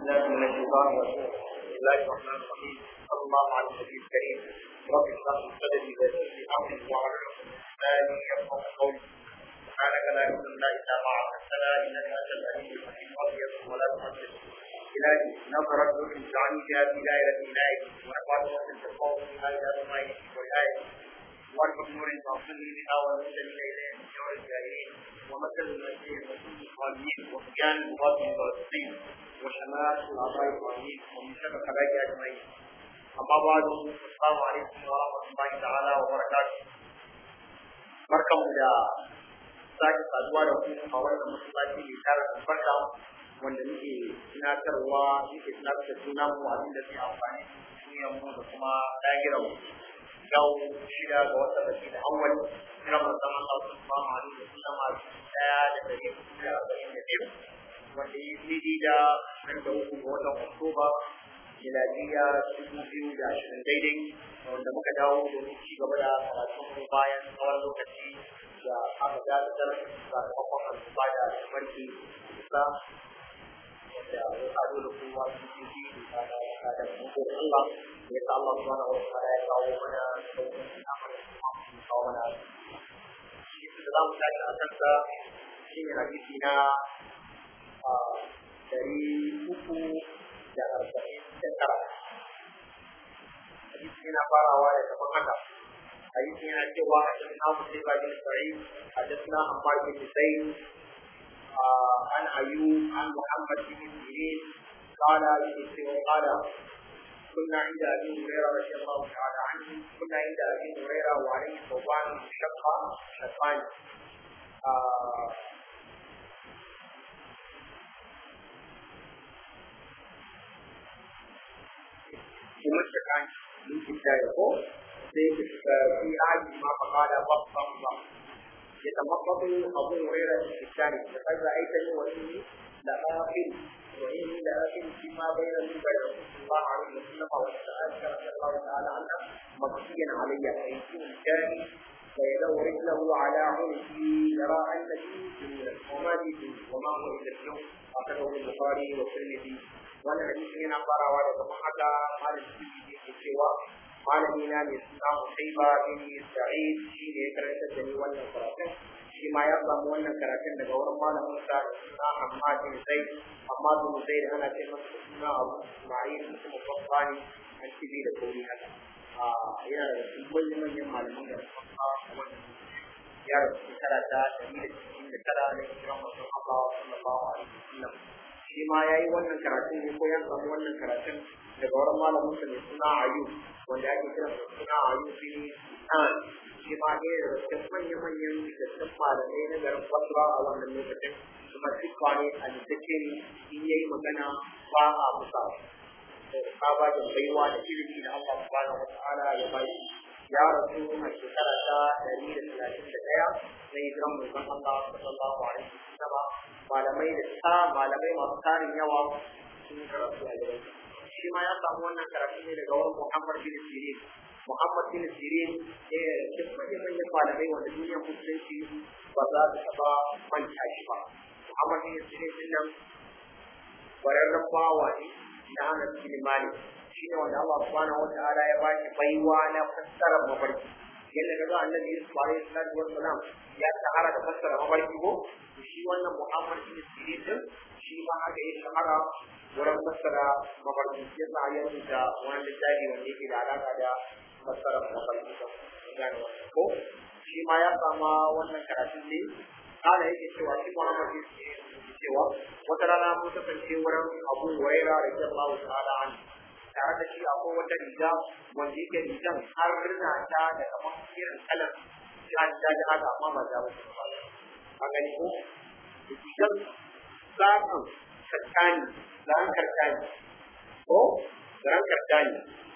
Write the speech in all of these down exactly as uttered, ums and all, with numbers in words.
الله من الشيطان الرجيم بسم الله الرحمن الرحيم صلى الله على النبي الكريم رب اشرح لي صدري ويسر لي امري واحلل عقدة من لساني يفقهوا قولي سبحانك لا علم لنا الا ما علمتنا انك انت العليم الحكيم ابيض ولا تمثل الهي نظرت نور اجعلني بها في دائره عنايتك ونفعت وصل القوم بها الى ضمائرك والآية وارفق نور توصلني بها وارسلني اليه من نور الجاهلين ومثل المسيح رسول الصالحين وصيان المباطن والصديق وشمال الاعضاء الظالمين ومن شر الخلائق اجمعين. اما بعد السلام عليكم ورحمه الله تعالى وبركاته. barkanmu da sake saduwa da ku a wannan masallaci mai tara albarka wanda muke tunatarwa muke tunatar da juna mu abin da zai amfani duniyar mu da kuma lahirar mu. Yau shida ga watan Rabiul Awwal hijirar manzon Allah sallallahu alaihi wasallam daya da dari hudu da arba'in da biyu wanda ya yi da nan da uku ga watan Oktoba miladiya dubu biyu da ashirin daidai wanda muka dawo domin ci gaba da karatun mu bayan tsawon lokaci da aka dakatar sakamakon annoba da barke kusa wanda ya haɗu da kowa su ji da da mutum Allah da ya sa Allah subhanahu wa ta'ala ya kawo mana sauƙin al'amari kuma kawo mana shi da za mu tashi a kansa shi ne hadisi na dari uku da arba'in da tara. Hadisi yana farawa da kamar haka. Hadisi yana cewa a cikin Abu Sa'id bin Sa'id, hadisna Ammar bin Zaid, an Ayyub, an Muhammad bin Sirin, قال قال كنا عند أبي هريرة رضي الله تعالى عنه كنا عند أبي هريرة وعليه ثوبان شق شقان مشكان من كتابه في عهد ما فقال بطل الله يتمطط أبو هريرة في الثاني لقد رأيتني وإني لآخر وإني لآخر فيما بين وبين رسول الله عليه وسلم وسألك رضي الله تعالى عنها مكفيا علي فيكون كان فيدور رجله على عنقه يرى أن فيه وما فيه وما هو إلا اليوم أخرجه البخاري والترمذي. wannan hadisi yana farawa daga haka malam Tirmidhi ke cewa malami na ne suna Musaiba bin Sa'id shi ne ya karanta da ni wannan karatun shi ma ya samu wannan karatun daga wurin malamin sa da suna Ahmad bin Zaid Ahmad bin Zaid ana ce masa suna Abu Ismail kuma Bukhari an tibi da kauri haka a yana da manyan manyan malaman da suka wannan ya rasu karata da ni da cikin da tara da kiran manzon Allah sallallahu alaihi wasallam shi ma ya yi wannan karatun ne ko ya samu wannan karatun daga wurin malamin sa mai suna Ayyub wanda ake kira da suna Ayyub bin An shi ma ne da cikin manyan manyan fitattun malamai na garin Basra a wannan lokacin kuma duk wani a littattun in yayi magana ba a musa ka ba da baiwa da ilimi da Allah subhanahu wa ta'ala ya bai ya rasu a shekara ta ɗari da talatin da ɗaya na hijiran manzon Allah sallallahu alaihi wasallam malamai da ta malamai masu tarin yawa sun karatu a gidan shi ma ya samu wannan karatu ne daga wurin Muhammad bin Sirin Muhammad bin Sirin ne da cikin manyan malamai wanda duniyar musulunci ba za ta taɓa manta shi ba Muhammad bin Sirin din nan bararren bawa ne na Anas bin Malik shi ne wanda Allah subhanahu wa ta'ala ya bashi baiwa na fassarar mafarki yadda daga annabi Yusuf alaihi salatu wassalam ya shahara da fassara mafarki ko shi wannan Muhammad bin Sirin din shi ma haka ya shahara wurin fassara mafarki ya sa ya rubuta wani littafi wanda yake da alaka da fassara mafarki ko gane wannan ko shi ma ya sama wannan karatun ne kana yake cewa shi Muhammad bin Sirin cewa wata rana mun kasance wurin Abu Hurairah radiyallahu ta'ala anhu tare da shi akwai wata riga wanda yake rigan har rina ta da kamar irin kalan ya da haka amma ba da wasu ba a gani ko rigan zakan karkani zan karkani ko zan karkani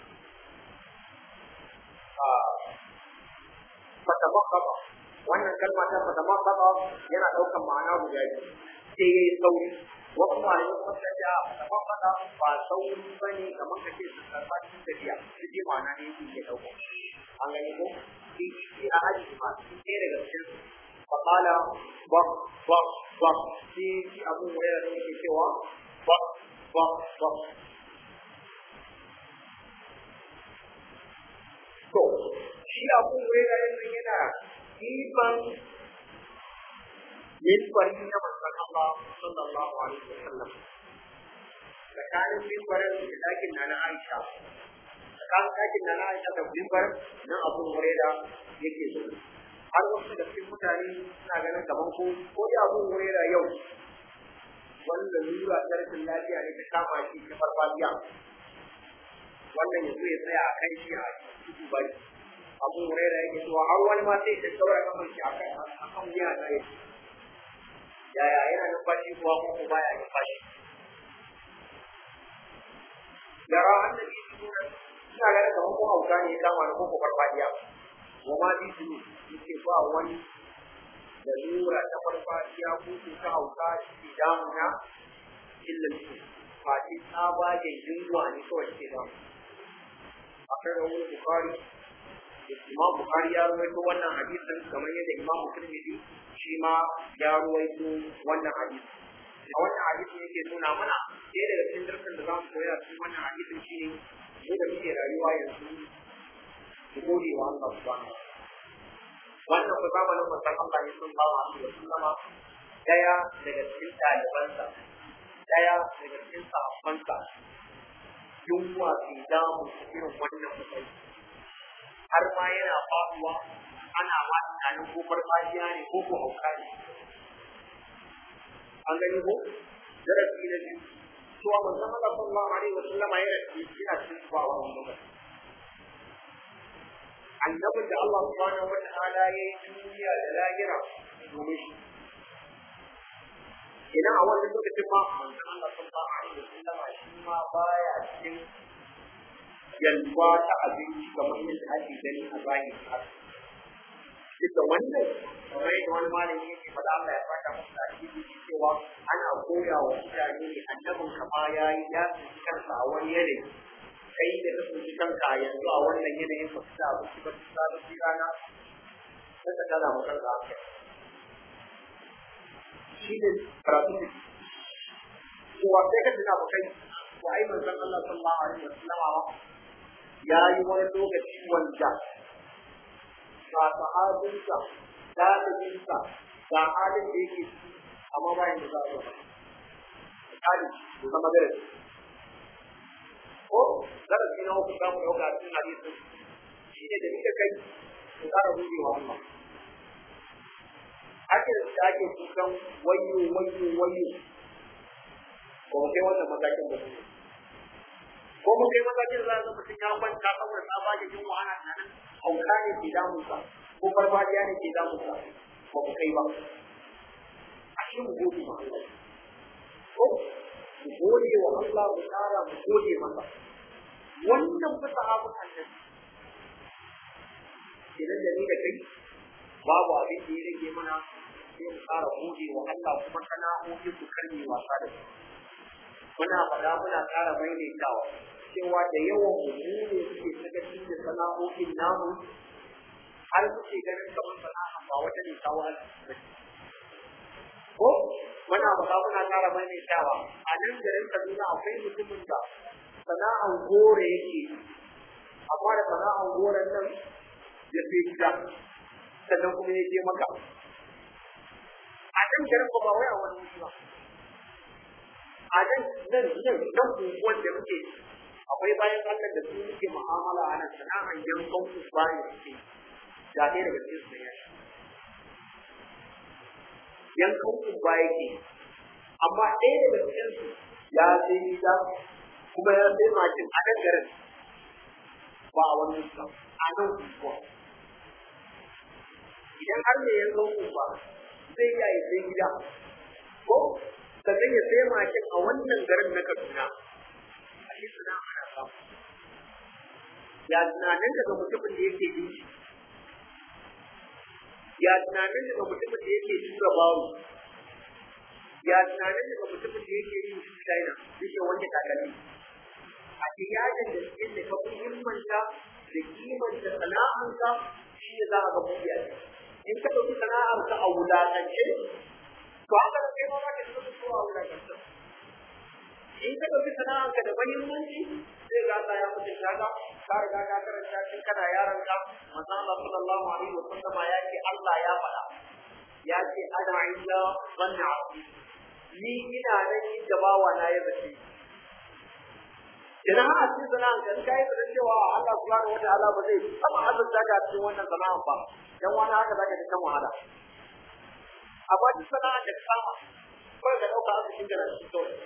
a fatamakaba wannan kalma ta fatamakaba yana daukan ma'ana guda biyu sai yayi sauri wasu malamai kuma suka ce kamar fada ba sauri ba ne kamar ka ce su karɓa cikin tafiya su je ma'ana ne yake ke ɗauka an gani ko shi shi a aji ma shi ɗaya daga cikin fakala ba ba ba shi shi abin wayar da yake cewa ba ba ba to shi Abu Hurairah yanzu yana iban misbari na manzon Allah sallallahu alaihi wasallam tsakanin misbarin da dakin na Aisha tsakanin dakin na Aisha da misbar na Abu Hurairah yake so har wasu da cikin mutane suna ganin kaman ko ko da Abu Hurairah yau wanda lura ta rashin lafiya ne ta kama shi ta farfadiya wannan ya zo ya tsaya a kan shi a cikin bari Abu Hurairah yake cewa har wani ma sai ya daura kamar shi akan akan wuya da yake yaya yana numfashi kuwa ko baya numfashi yara annabi sura ina ga kamar ko hauka ne kama da ko farfadiya wa ma bi su yake ba wani da lura ta farfadiya ko ta hauka shi damuna illa shi fati tsabagen yunwa ne kawai ke damu akwai rawar Bukhari Imam Bukhari ya rawaito wannan hadisin kamar yadda Imam Tirmidhi shi ma ya rawaito wannan hadisi. A wannan hadisin yake nuna mana ɗaya daga cikin darasin da za mu koya cikin wannan hadisin shine mu da muke rayuwa yanzu mu gode wa Allah subhanahu wa ta'ala. Wannan ku zamanin manzon Allah ne sun ba mu da sallama daya daga cikin ɗalibansa daya daga cikin sahabbansa yunwa ke damu irin wannan mutane har ma yana faduwa ana ma tunanin ko farfajiya ne ko ko hauka ne an gani ko darasi na biyu cewa manzon Allah sallallahu alaihi wasallam yana cikin cikin ba wannan lokaci annabin da Allah subhanahu wa ta'ala ya yi duniya da lahira domin shi idan a wannan lokacin ma manzon Allah sallallahu alaihi wasallam shi ma baya cikin yalwa ta abinci kamar yadda ake gani a zahiri haka duk da wannan kamar yadda wani malami yake faɗa Allah ya fata masa a cikin cewa ana koya wa mutane ne annabin kama ya yi ya tsinci kansa a wani yanayi kai da ka tsinci kanka yanzu a wannan yanayin ba su da abinci ba su da abinci rana sai ka tada mu kanka haka shi ne karatu ne cewa sai ka tuna ba kai ko ai manzon Allah sallallahu alaihi wasallam ya yi wani lokaci wanda ga sahabinsa ɗalibinsa ga halin da yake amma bayan da za a zama misali da zama darasi ko darasi na uku za mu ɗauka cikin hadisin shi ne da ni da kai mu ƙara gode wa Allah ake da ake kukan wayo wayo wayo ko kai wannan matakin da su ko mu kai matakin za a mutum ya kwanta saboda tsabagen yunwa ana tunanin hauka ne ke damunsa ko farfajiya ne ke damunsa ba mu kai ba a shi mu gode ma Allah ko mu gode wa Allah mu tsara mu gode masa wannan fa sahabun annabi idan da ni da kai babu abin da ya rage mana sai mu tsara gode wa Allah kuma sana'o'i su karbe wasa da su muna faɗa muna ƙara maimaitawa cewa da yawan mu ne suke sakacin da sana'o'in namu har suke ganin kamar sana'a ba wata ne ta wani ko muna faɗa muna ƙara maimaitawa a nan garin Kaduna akwai mutumin da sana'an gore yake amma da sana'an goren nan ya fi gida sannan kuma ya je maka a nan garin ba wai a wani mutu ba a nan nan nan nan unguwan da muke akwai bayan Allah da su muke mu'amala a nan sana'an yankan kusa ne suke da ɗaya daga cikin su ya shi yankan kusa yake amma ɗaya daga cikin su ya sai gida kuma ya sai mashin a nan garin ba a wani mutu a nan unguwa idan har ne yankan kusa zai iya yi sai gida ko sannan ya sai mashin a wannan garin na Kaduna a shi suna ana samu ya tunanin daga mutumin da yake yi ya tunanin daga mutumin da yake tura bawo ya tunanin daga mutumin da yake yi China yake wanda takalmi a tiyajen da suke da ka muhimmanta da kimanta sana'anka shi ne za a ga buɗe in ka ɗauki sana'arka a wulaƙance to haka da kai ma za ka ci wasu kowa wulaƙanta in ka ɗauki sana'arka da muhimmanci sai ga Allah ya mutu shaga ka riga ka karanta tun kana yaron ka manzon Allah sallallahu alaihi wasallama ya ce Allah ya faɗa ya ce ana inda zanna ni ina nan inda bawa na ya zace idan har a cikin sana'ar ka kai da cewa Allah subhanahu wataala ba zai taba azurta ka cikin wannan sana'ar ba dan wani haka zaka ta kan wahala amma duk sana'ar da kama kawai ka dauka aka cikin da shi kawai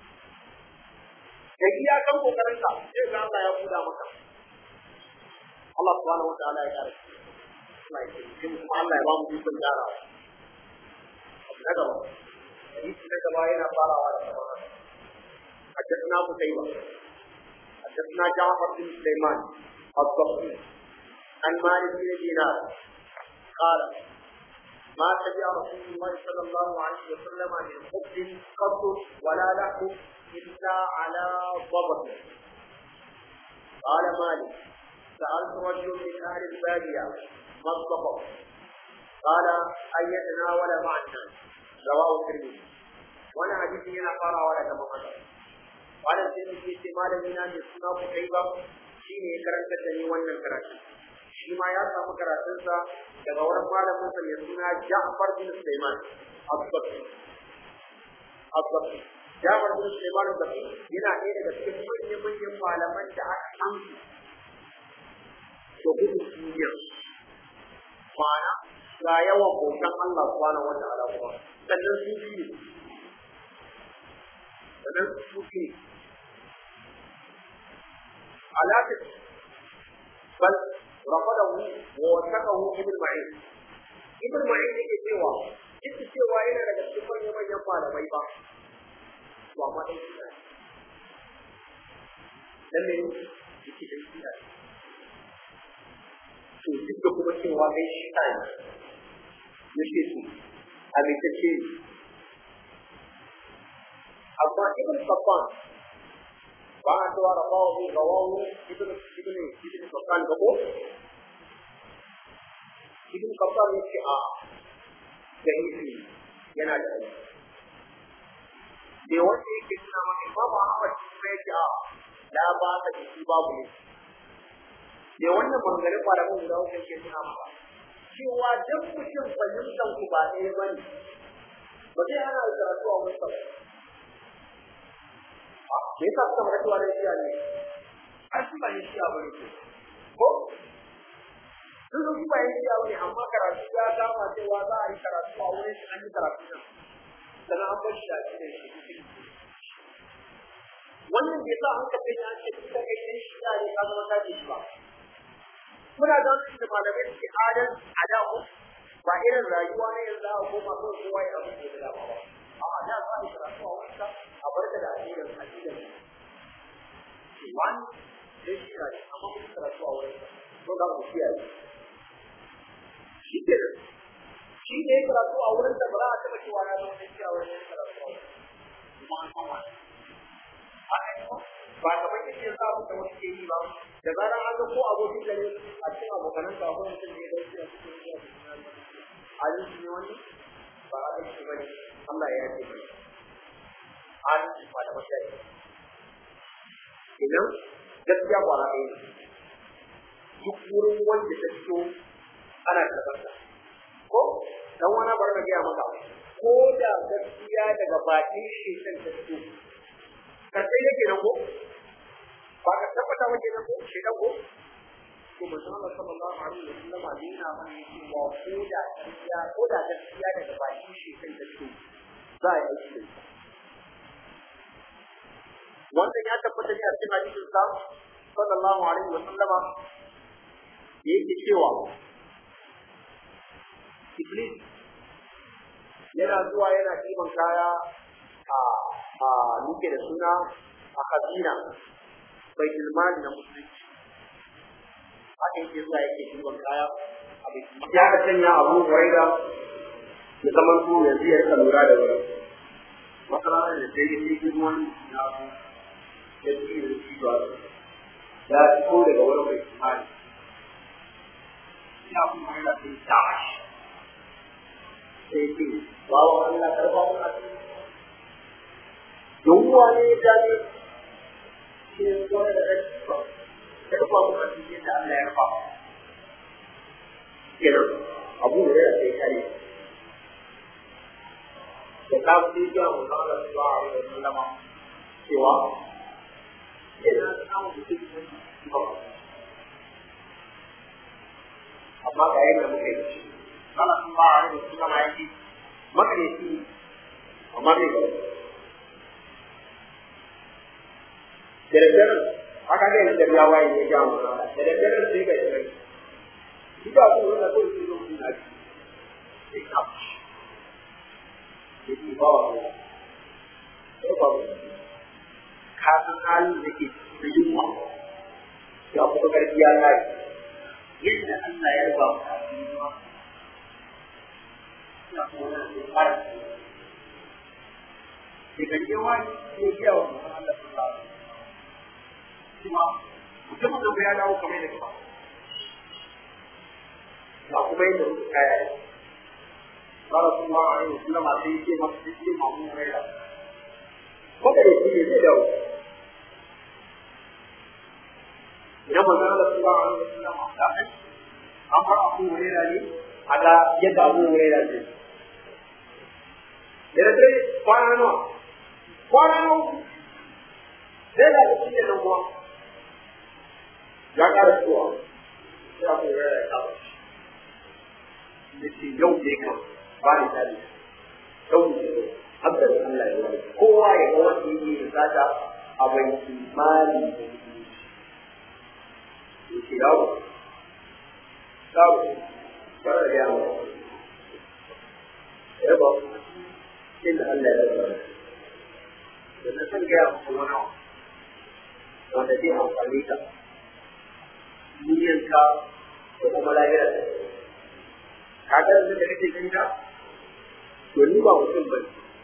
da iya kan kokarin ka sai ga Allah ya buda maka Allah subhanahu wataala ya kare Allah ya yi kuma Allah ya ba mu dukkan dara daga ba hadisi daga ba yana farawa da sabana حدثنا قتيبة حدثنا جعفر بن سليمان الضبي عن مالك بن دينار قال ما تبع رسول الله صلى الله عليه وسلم من خبز قط ولا لحم إلا على ضبط. قال مالك سألت رجل من أهل البادية ما الضبط؟ قال أن يتناول مع الناس. رواه الترمذي. وانا حديثي هنا قرأ ولا كما قال الترمذي في مال من أهل السنة قتيبة شيء كرنت تني وانا كرنت. shi ma ya samu karatunsa daga wurin malamin sa mai suna Ja'far bin Sulaiman Abbabi Abbabi Ja'far bin Sulaiman Abbabi yana ɗaya daga cikin manyan manyan malaman da aka san to gudu duniya ma'ana ga yawan bautan Allah subhanahu wa ta'ala kuma sannan su biyu sannan su biyu alaƙa bal رفضه ووثقه ابن معين ابن معين yake cewa yake cewa yana daga cikin manyan manyan malamai ba to amma dai shi ne dan ne yake da shi ne to duk da kuma cewa dai shi ne yake so a bisa ce amma ibn Safwan ba a cewa rabawa ne rawahu ibn ibn ibn Safwan gabo ibn Safwan yake a gaibi yana da aiki da wanda yake nuna maka Imam Ahmad kuma yake a da ba ka ci babu ne da wannan bangaren malamin guda uku yake nuna maka cewa duk mutum fahimtar ku ba ɗaya bane ba zai hana karatu a wasu ba me yasa suka maka cewa da shiya ne ai su ba shiya bane ko sun zo su ba shiya bane amma karatu ya kama cewa za a yi karatu a wurin shi an yi karatu nan sannan an bar shi a cikin shi wannan bai sa an kafe ya ce kuka kai ɗan shiya ne ka zama ta ce ba muna da wani da malamai suke adal a da ku ba irin rayuwa ne yanzu a koma kawai kowa ya abu da dama ba amma da za a yi karatu a wurin a barka da addinin addinin wani zai shi ne amma kuma karatu a wurin ko da ku kiyaye shi ke shi ne karatu a wurin da ba za a taɓa cewa ya zama sai a wurin karatu a wurin kuma an san wani ba kamar yadda za mu da wasu ke yi ba da zarar an ga ko abokin da ne a cikin abokanan ka ko mutum ne da shi a cikin shi a cikin ne wani ba a aiki ba ne Allah ya ce ba adalci ba da wata yi idan gaskiya ba na ɗaya duk wurin wanda ta fito ana karɓarta ko dan wani bar na gaya maka ko da gaskiya daga bakin shekan ta fito ka sai yake nan ko ba ka tabbata waje nan ko shekan ko to manzon Allah sallallahu alaihi wasallam dina mana yake wa ko da gaskiya ko da gaskiya daga bakin shekan ta fito za a yi aiki da ita wannan ya tabbata ne a cikin hadisin sa sallallahu alaihi wa sallama yake cewa Iblis yana zuwa yana ɗiban kaya a a nuke da suna a kabina bai ilmani na musulunci haka yake zuwa yake ɗiban kaya a bai ya ka sanya abu waida ya zama su yanzu ya rika lura da wani masana da sai ya yi wani ya ya ci da shi ba ya fito daga wani mai tsari ya kuma yana cin tashi sai ce ba wa Allah karba mu a cikin yawwa ne ya dame shi ne wani da ɗan ba ya rufa mu a cikin da Allah ya rufa kenan abu da ya sai kare da ta fi ya mu da Allah subhanahu wa ta'ala cewa yana samun mutum ba amma ga yadda muka yi Allah subhanahu wa ta'ala ya ce makareci amma bai ga da daddare haka ga yadda ya waye ne ya mu da daddare sai ga shi shi da ku wannan ko shi ne na shi sai ka shi ba wa ko ba ka san halin da ke da yunwa ya kuma karfi ya kai yadda Allah ya ba mu ya kuma da fara daga yawa ne ya wa Allah subhanahu kuma mutum da ya dawo kamar da ba ba kuma yadda muka kaya qala sallallahu alaihi wasallam sai yake masa cikin mamun raida ko da yake zai dawo idan manzon Allah sallallahu alaihi wasallam da an an fara abu raida ne aga yadda abu raida ne da dai kwana nawa kwana nawa sai da cikin nan kuwa ya ƙara zuwa ya ku raida ka da ce yau ne ka ba ni dadi yau ne abda Allah ya wani kowa ya ga wanda yake da zata a bai imani da yake yawo yawo bara da yawo ya ba inda Allah ya wani da na san ga yawo wani wanda zai amfani ka duniyanka da kuma lafiyar ka ga da kake ganin ka to ni ba mutum ba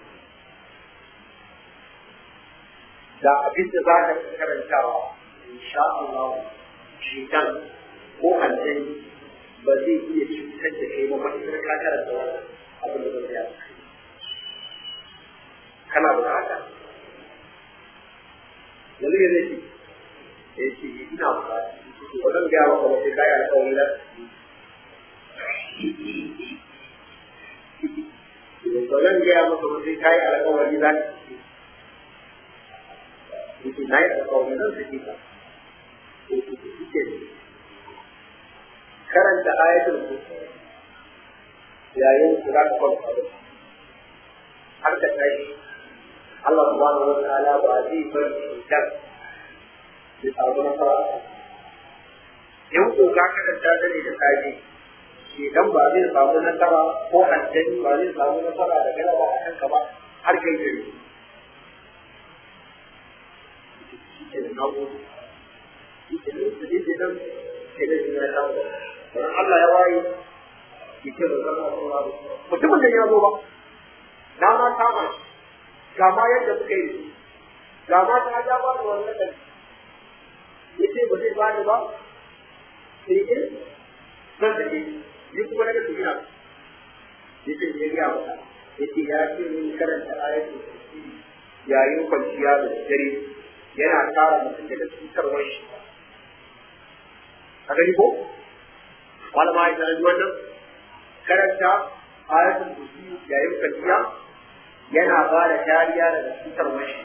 da abin da za ka karantawa insha Allah shaitan ko aljani ba zai iya cutar da kai ba matuƙar ka karanta wannan abin da zai yi kana da haka yanzu ne zai ce ya ce ina ba wannan gaya maka ba sai ka yi alƙawari na ba zan gaya maka ba sai ka yi alƙawari za ka ce yake na yi alƙawari zan sake ka karanta ayatul kursi yayin da za ka kwanta da har ka tashi Allah subhanahu wa ta'ala ba zai bar cutar da samu nasara in ko ka karanta da ne da safe idan ba zai samu nasara ko aljani ba zai samu nasara da galaba a kanka ba har kai gari Allah ya waye yake da zama mutumin da ya zo ba na ma kama ga ma yadda suka yi ga ma ta ja ba da wannan da yace ba zai ba ni ba sai in san da ni kuma daga su gina yace ne ya ba yace ya ce min karanta ayatul kursi yayin kwanciya da dare yana tara mutum daga cutarwar shi a gani ko malama ya ji wannan karanta ayatul kursi yayin kwanciya yana ba da kariya daga cutarwar shi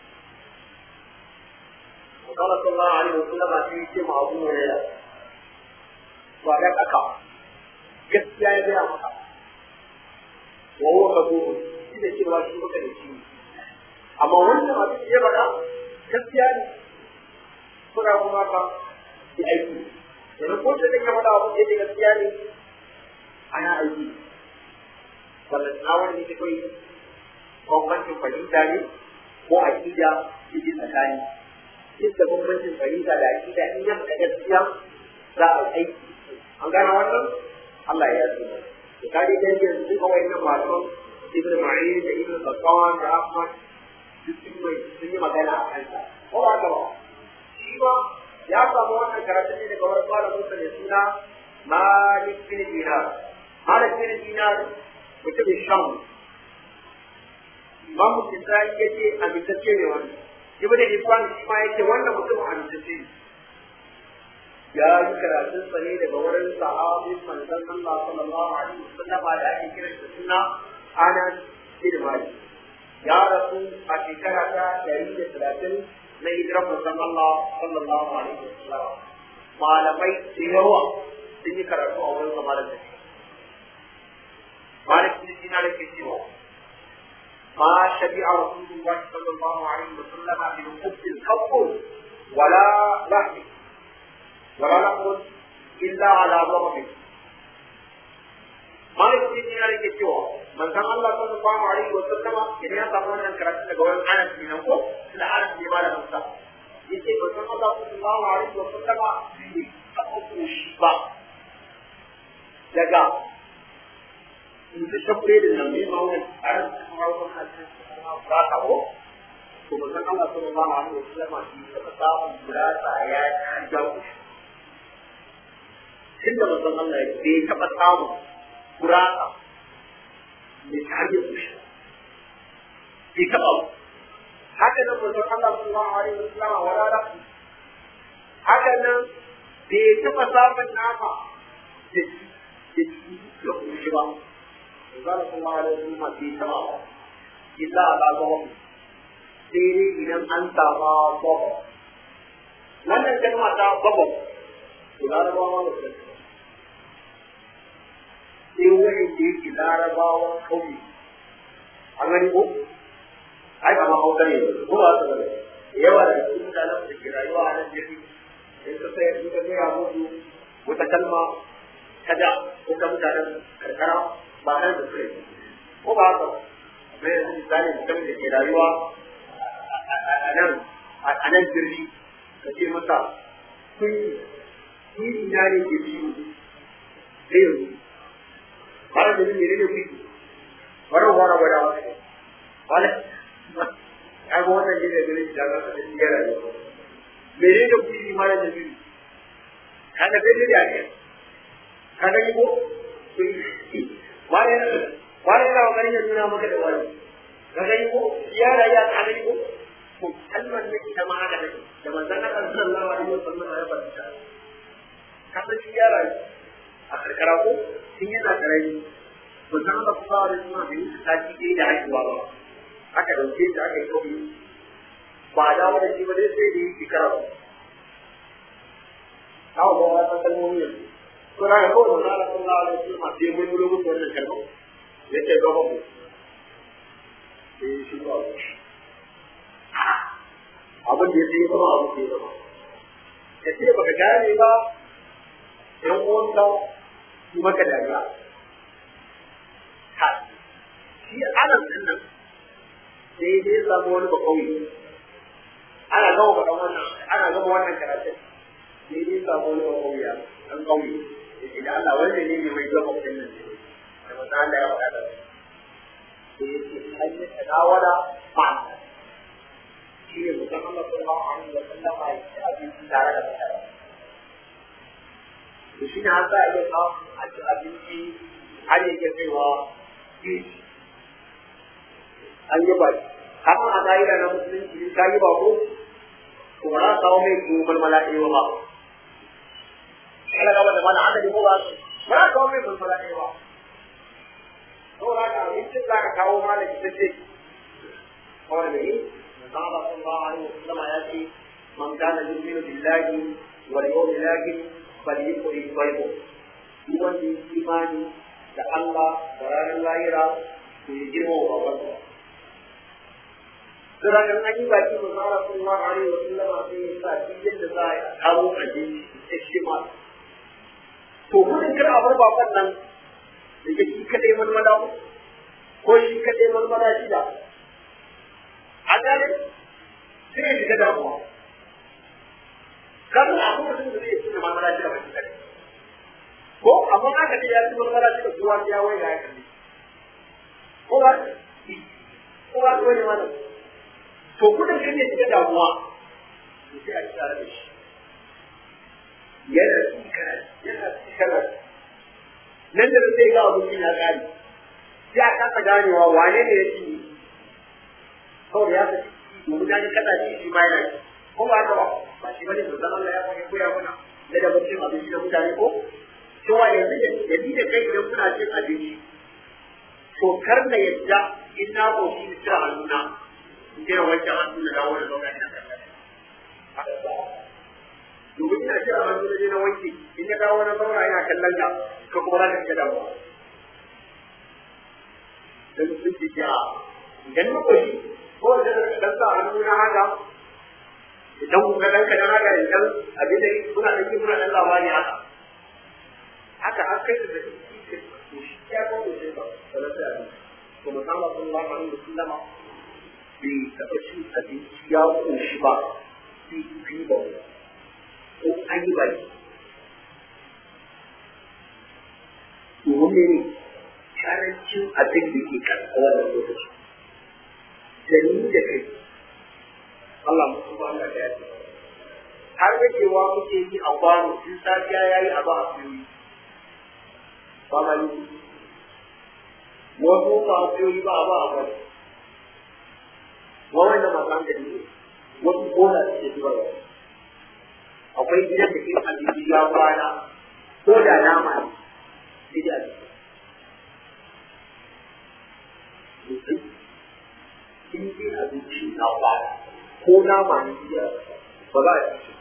Allah sallallahu alaihi wasallam sai ce ma Abu Hurairah ba da aka gaskiya ya ga maka wa huwa kabur shi da cewa shi baka da shi amma wannan abin da ya bada gaskiya ne kuma kuma ka yi aiki da ko da ya bada abin da gaskiya ne ana aiki wannan tsawon ne kai bambancin fahimta ne ko aqida cikin tsakani duk da bambancin fahimta da aqida in ya da gaskiya za a aiki an gane wannan Allah ya yi to kage dan yanzu ko wayannan malaman Ibn Ma'in da Ibn Qattan da Ahmad duk sun yi magana a kansa ko ba ba shi ba ya samu wannan karatu ne daga wurin malamin sa ne suna Malik bin Dinar Malik bin Dinar mutumin Sham Imam Kisai yace amintacce ne wannan Ibn Hibban shi ma yace wannan mutum amintacce ne ya yi karatun sa ne daga wurin sahabin manzon Allah sallallahu alaihi wasallam da ake kira da suna Anas bin Malik ya rasu a shekara ta ɗari da talatin na hijiran manzon Allah sallallahu alaihi wasallam malamai da yawa sun yi karatu a wurin sa malam da shi Malik bin Dinar ke cewa ما شبع رسول الله صلى الله عليه وسلم من خبز الكف ولا لحم ولا لحم إلا على ضربه مالك بن دينار yake cewa manzon Allah sallallahu alaihi wa sallama idan ya samu wannan karatu daga wurin Anas bin Ko da Anas bin Malik Musa yace manzon Allah sallallahu alaihi wa sallama shi abu shi ba daga in ta shafe da nan ne ma wannan Anas bin Malik ba ta ko to manzon Allah sallallahu alaihi wa sallama shi ka samu gurasa ya ja ku inda manzon Allah ya bai taba samu gurasa mai hanyar kushe bai taɓa haka nan manzon Allah sallallahu alaihi wasallam wala da haka nan bai taɓa samun nama da da da kushe ba manzon sallallahu alaihi wasallam bai taɓa ba illa ala gawa sai dai idan an sama baba wannan kalma ta baba to larabawa da su sai wani da yake larabawan kauye an gani ko ai kama hausa ne ko ba su bane yawa da cikin mutanen da ke rayuwa a nan jirgi in ka sai in ka gaya musu wata kalma ta da ko ta mutanen karkara ba nan da suke ko ba haka mai yanzu misali mutum da ke rayuwa a nan a nan jirgi ka ce masa kun yi ina ne ke biyu sai yanzu para de mire de pico para hora hora vale ai bo wannan ne da ne da ga da yara ne mire da pico mara da pico kada bai da ne kada yi ko wale wale na garin ya nuna maka da wani kada yi ko yara ya kada yi ko ko kalmar ne ita ma haka take da manzon Allah sallallahu alaihi wasallam ya faɗa kada shi yara a karkara ko sun yana karami ba za ka kuma da suna da yin sati ɗaya da haihuwa ba aka ɗauke shi aka yi kauye ba a dawo da shi ba dai sai da yi shekara ba kawo ba wata kalmomi yanzu to na ga kawai manzo Allah sallallahu alaihi wasallam sai mun mulo muku wannan kalma ya ce gaba ku sai shi ba abin da ya sai zama abu ke zama ya ce baka gane ba ɗan uwanka su maka dariya ha shi anan din nan sai dai ya samu wani bakauye ana gama faɗan wannan ana gama wannan karatun sai dai ya samu wani bakauye ɗan ƙauye yake da Allah wanda ne mai gaba din nan da wanda Allah ya faɗa da sai yake hanyar tadawala ma'ana shi ne mutum Allah sallallahu alaihi wa sallam ya yi abinci tare da mutane to shi ne har za a iya kawo a ci abinci har yake kaiwa biyu an yi baki har a ƙa'ida na musulunci in ka yi bako to ba za ka kawo mai kuma malmala ɗaya ba kana gaba da mana adadi ko ba su ba za ka kawo mai malmala ɗaya ba saboda haka abincin za ka kawo malaki ta ce kawai da yi manzon Allah sallallahu alaihi wa sallam ya ce man kana yu'minu billahi wal yawmil akhir falyukrim bayhu duk wanda ya imani da Allah da ranar lahira to ya girma wa babansa Sura kan an yi baki manzon Allah sallallahu alaihi wa sallam sai ya sa duk yadda za a kawo abinci ya shi ma to gudun kar a bar baban nan da ke shi kaɗai marmara ko shi kaɗai marmara shida a gane sai ya shiga damuwa kan a kuma mutum da zai ci da marmara shida ba shi kaɗai ko amma aka ce ya ci marmara shida kowa ya wai ya kalli ko ba ko ba ko ne mana to gudun kan ya shiga damuwa sai a ci tare da shi yana cikar yana cikar nan da sai ga abincin ya kare sai a kasa ganewa wane ne ya ci kawai ya tafi domin ya ji kada shi shi ma yana ci ko ba haka ba ba shi bane to dan Allah ya koyi koya mana da da mutum abinci da mutane ko cewa yanzu da ni da kai idan kuna cin abinci to kar na yadda in na koshi da cire hannuna in jira wancan hannu da dawo da zauna ina kallon domin ina cire hannu da na wanke in ya dawo na zauna ina kallon ka ka kuma za ka iya dawowa dan sun ce a idan na koshi ko da dan sa hannu na haka idan kuka dan ka dan haka idan abin da kuna da kuna dan labari haka haka har kai da shi ya ko da shi ba sallallahu alaihi to Muhammad sallallahu alaihi wasallam bi taɓa shi abinci ya koshi ba bi bi ba ko an yi bai to wanne ne karancin abin da ke kan wannan lokaci da ni da kai Allah musu ba Allah da yake har da cewa muke yi a kwano in safiya yayi a ba a fiyoyi ba ma yi wasu ba a fiyoyi ba a ba a kwano wa wanda masu hankali ne wasu bola suke zuba ba akwai gidan da ke abinci ya kwana ko da nama ne sai da abinci in ji abinci na kwana ko nama ne iya ba za a ci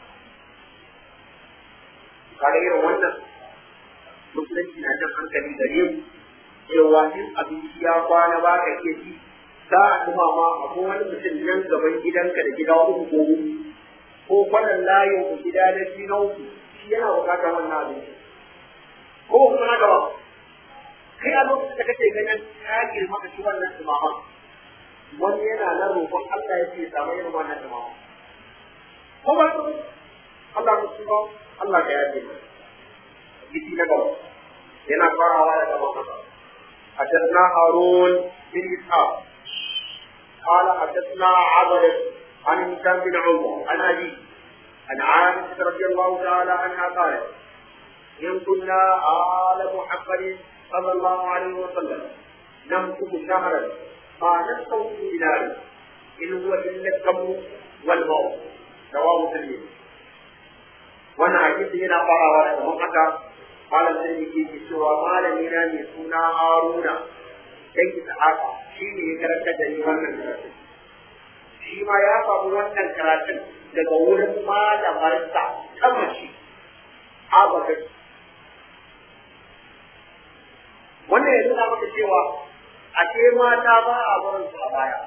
kaga irin wannan musulunci na jan hankali gare mu cewa in abinci ya kwana ba ka iya ci za a kuma ma akwai wani mutum nan gaban gidanka da gida uku ko ko kwanan layin ku gida na shi na uku shi yana bukatar wannan abinci ko kuma na gaba kai a lokacin da kake ganin ka girma ka ci wannan tumaman wani yana nan roƙon Allah ya ce samu irin wannan tumaman ko ba su Allah mu ci Allah ka yaje mu bisi na gaba yana farawa da gaba haka حدثنا هارون بن إسحاق قال حدثنا عبد عن هشام بن عمر عن أبي عن عائشة رضي الله تعالى عنها قالت إن كنا آل محمد صلى الله عليه وسلم نمكث شهرا ما نستوفي بلال إن هو إلا الدم والموت رواه مسلم وانا حديث هنا قرأ وحكى قال الترمذي في سورة قال لنا يسونا هارون كيف تعاقى شيء يكرك دني wannan karatun shi ma ya faru wannan karatun daga wurin malamarsa kama shi abaka wannan ya nuna maka cewa a ce mata ba a barin su a baya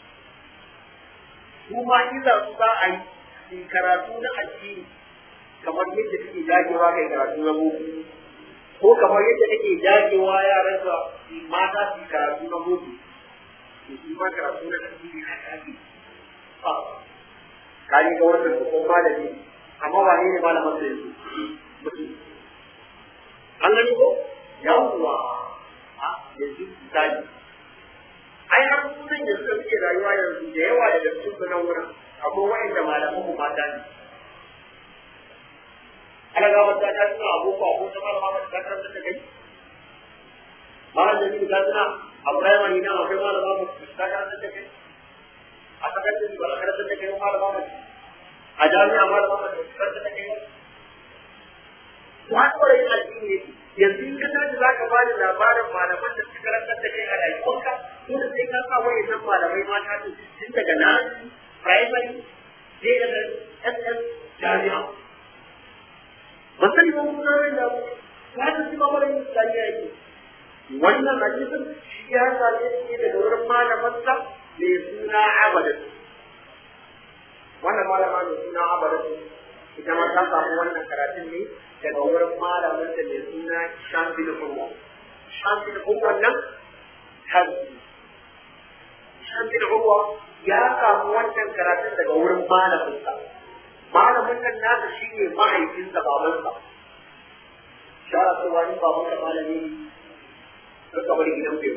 kuma idan su za a yi karatu na addini kamar yadda kake dagewa kai karatu na boko ko kamar yadda kake dagewa yaran ka mata su karatu na boko to shi ma karatu na addini na dage fa kai ga wannan ko malami amma wane ne malamin sai mutum an gani ko yawwa a yanzu dai ai har sunan da suka fice rayuwa yanzu da yawa daga cikin su nan wurin akwai wa'anda malaman mu mata ne ana ga wata ta tuna aboko ko ta malama ba ta karanta da kai malam da ni ta tuna a primary na akwai malama ba ta karanta da kai a sakandare ba ta karanta da kai malama ba a jami'a malama ba ta karanta da kai wa ko yin addini yanzu in ka tashi zaka ba da labarin malaman da suka karanta da kai a rayuwarka ko da sai ka sa wayannan malamai mata tun daga nan primary J S S S jami'a masani ba kuma rai da ya ta ci mamara yin tsari yake wannan hadisin shi ya same shi daga wurin malamansa mai suna abadan wannan malama mai suna abadan ita ma ta samu wannan karatun ne daga wurin malamansa mai suna shambil umma shambil umma nan hadisi shambil umma ya samu wannan karatun daga wurin malaminsa malamin nan nasa shi ne mahaifinsa babansa shara ta wani baban ka malami ne ka bari gidan bai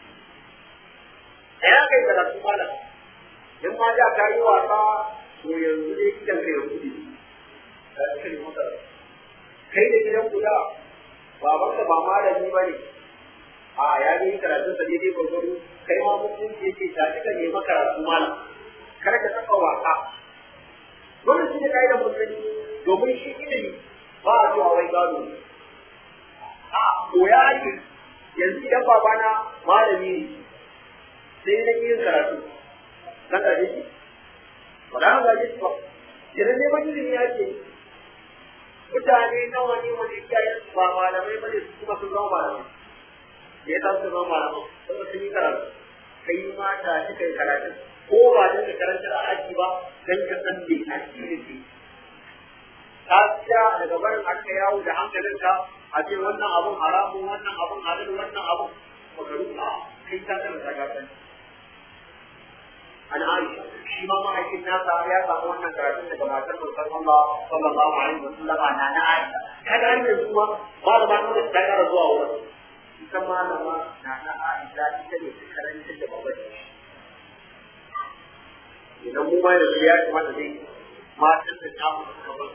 ya kai karatu malam in ma da ka yi wasa to yanzu dai gidan ka ya kudi da kai mota kai da gidan guda baban ka ba malami ba ne a ya yi karatun sa daidai gwargwaro kai ma mutunci yake ta kika nema karatu malam kar ka saka wasa wannan shi ne kaidar musulmi domin shi ilimi ba a zuwa wai gado a koya ake yanzu idan babana malami ne sai na yin karatu zan gaje shi ba za mu gaje shi ba idan neman ilimi ake mutane nawa ne wani iyayen ba malamai ba ne su kuma sun zama malamai da ya za su zama malamai saboda sun yi karatu kai ma ta shi kai karatu ko ba don ka karanta a aji ba don ka san me addini ce ka tsaya daga barin aka yawo da hankalinka a ce wannan abun haramun wannan abun halal wannan abun makaru a kai ta karanta ka san an Aisha shi ma mahaifin nasa ya samu wannan karatun daga matar Rasul Allah sallallahu alaihi wasallam na na Aisha kada an yi kuma ba da ba ta kara zuwa wurin ita malama na na Aisha ita ne ta karanta da babban idan mu ma da ya kamata dai matan da ta mu kamar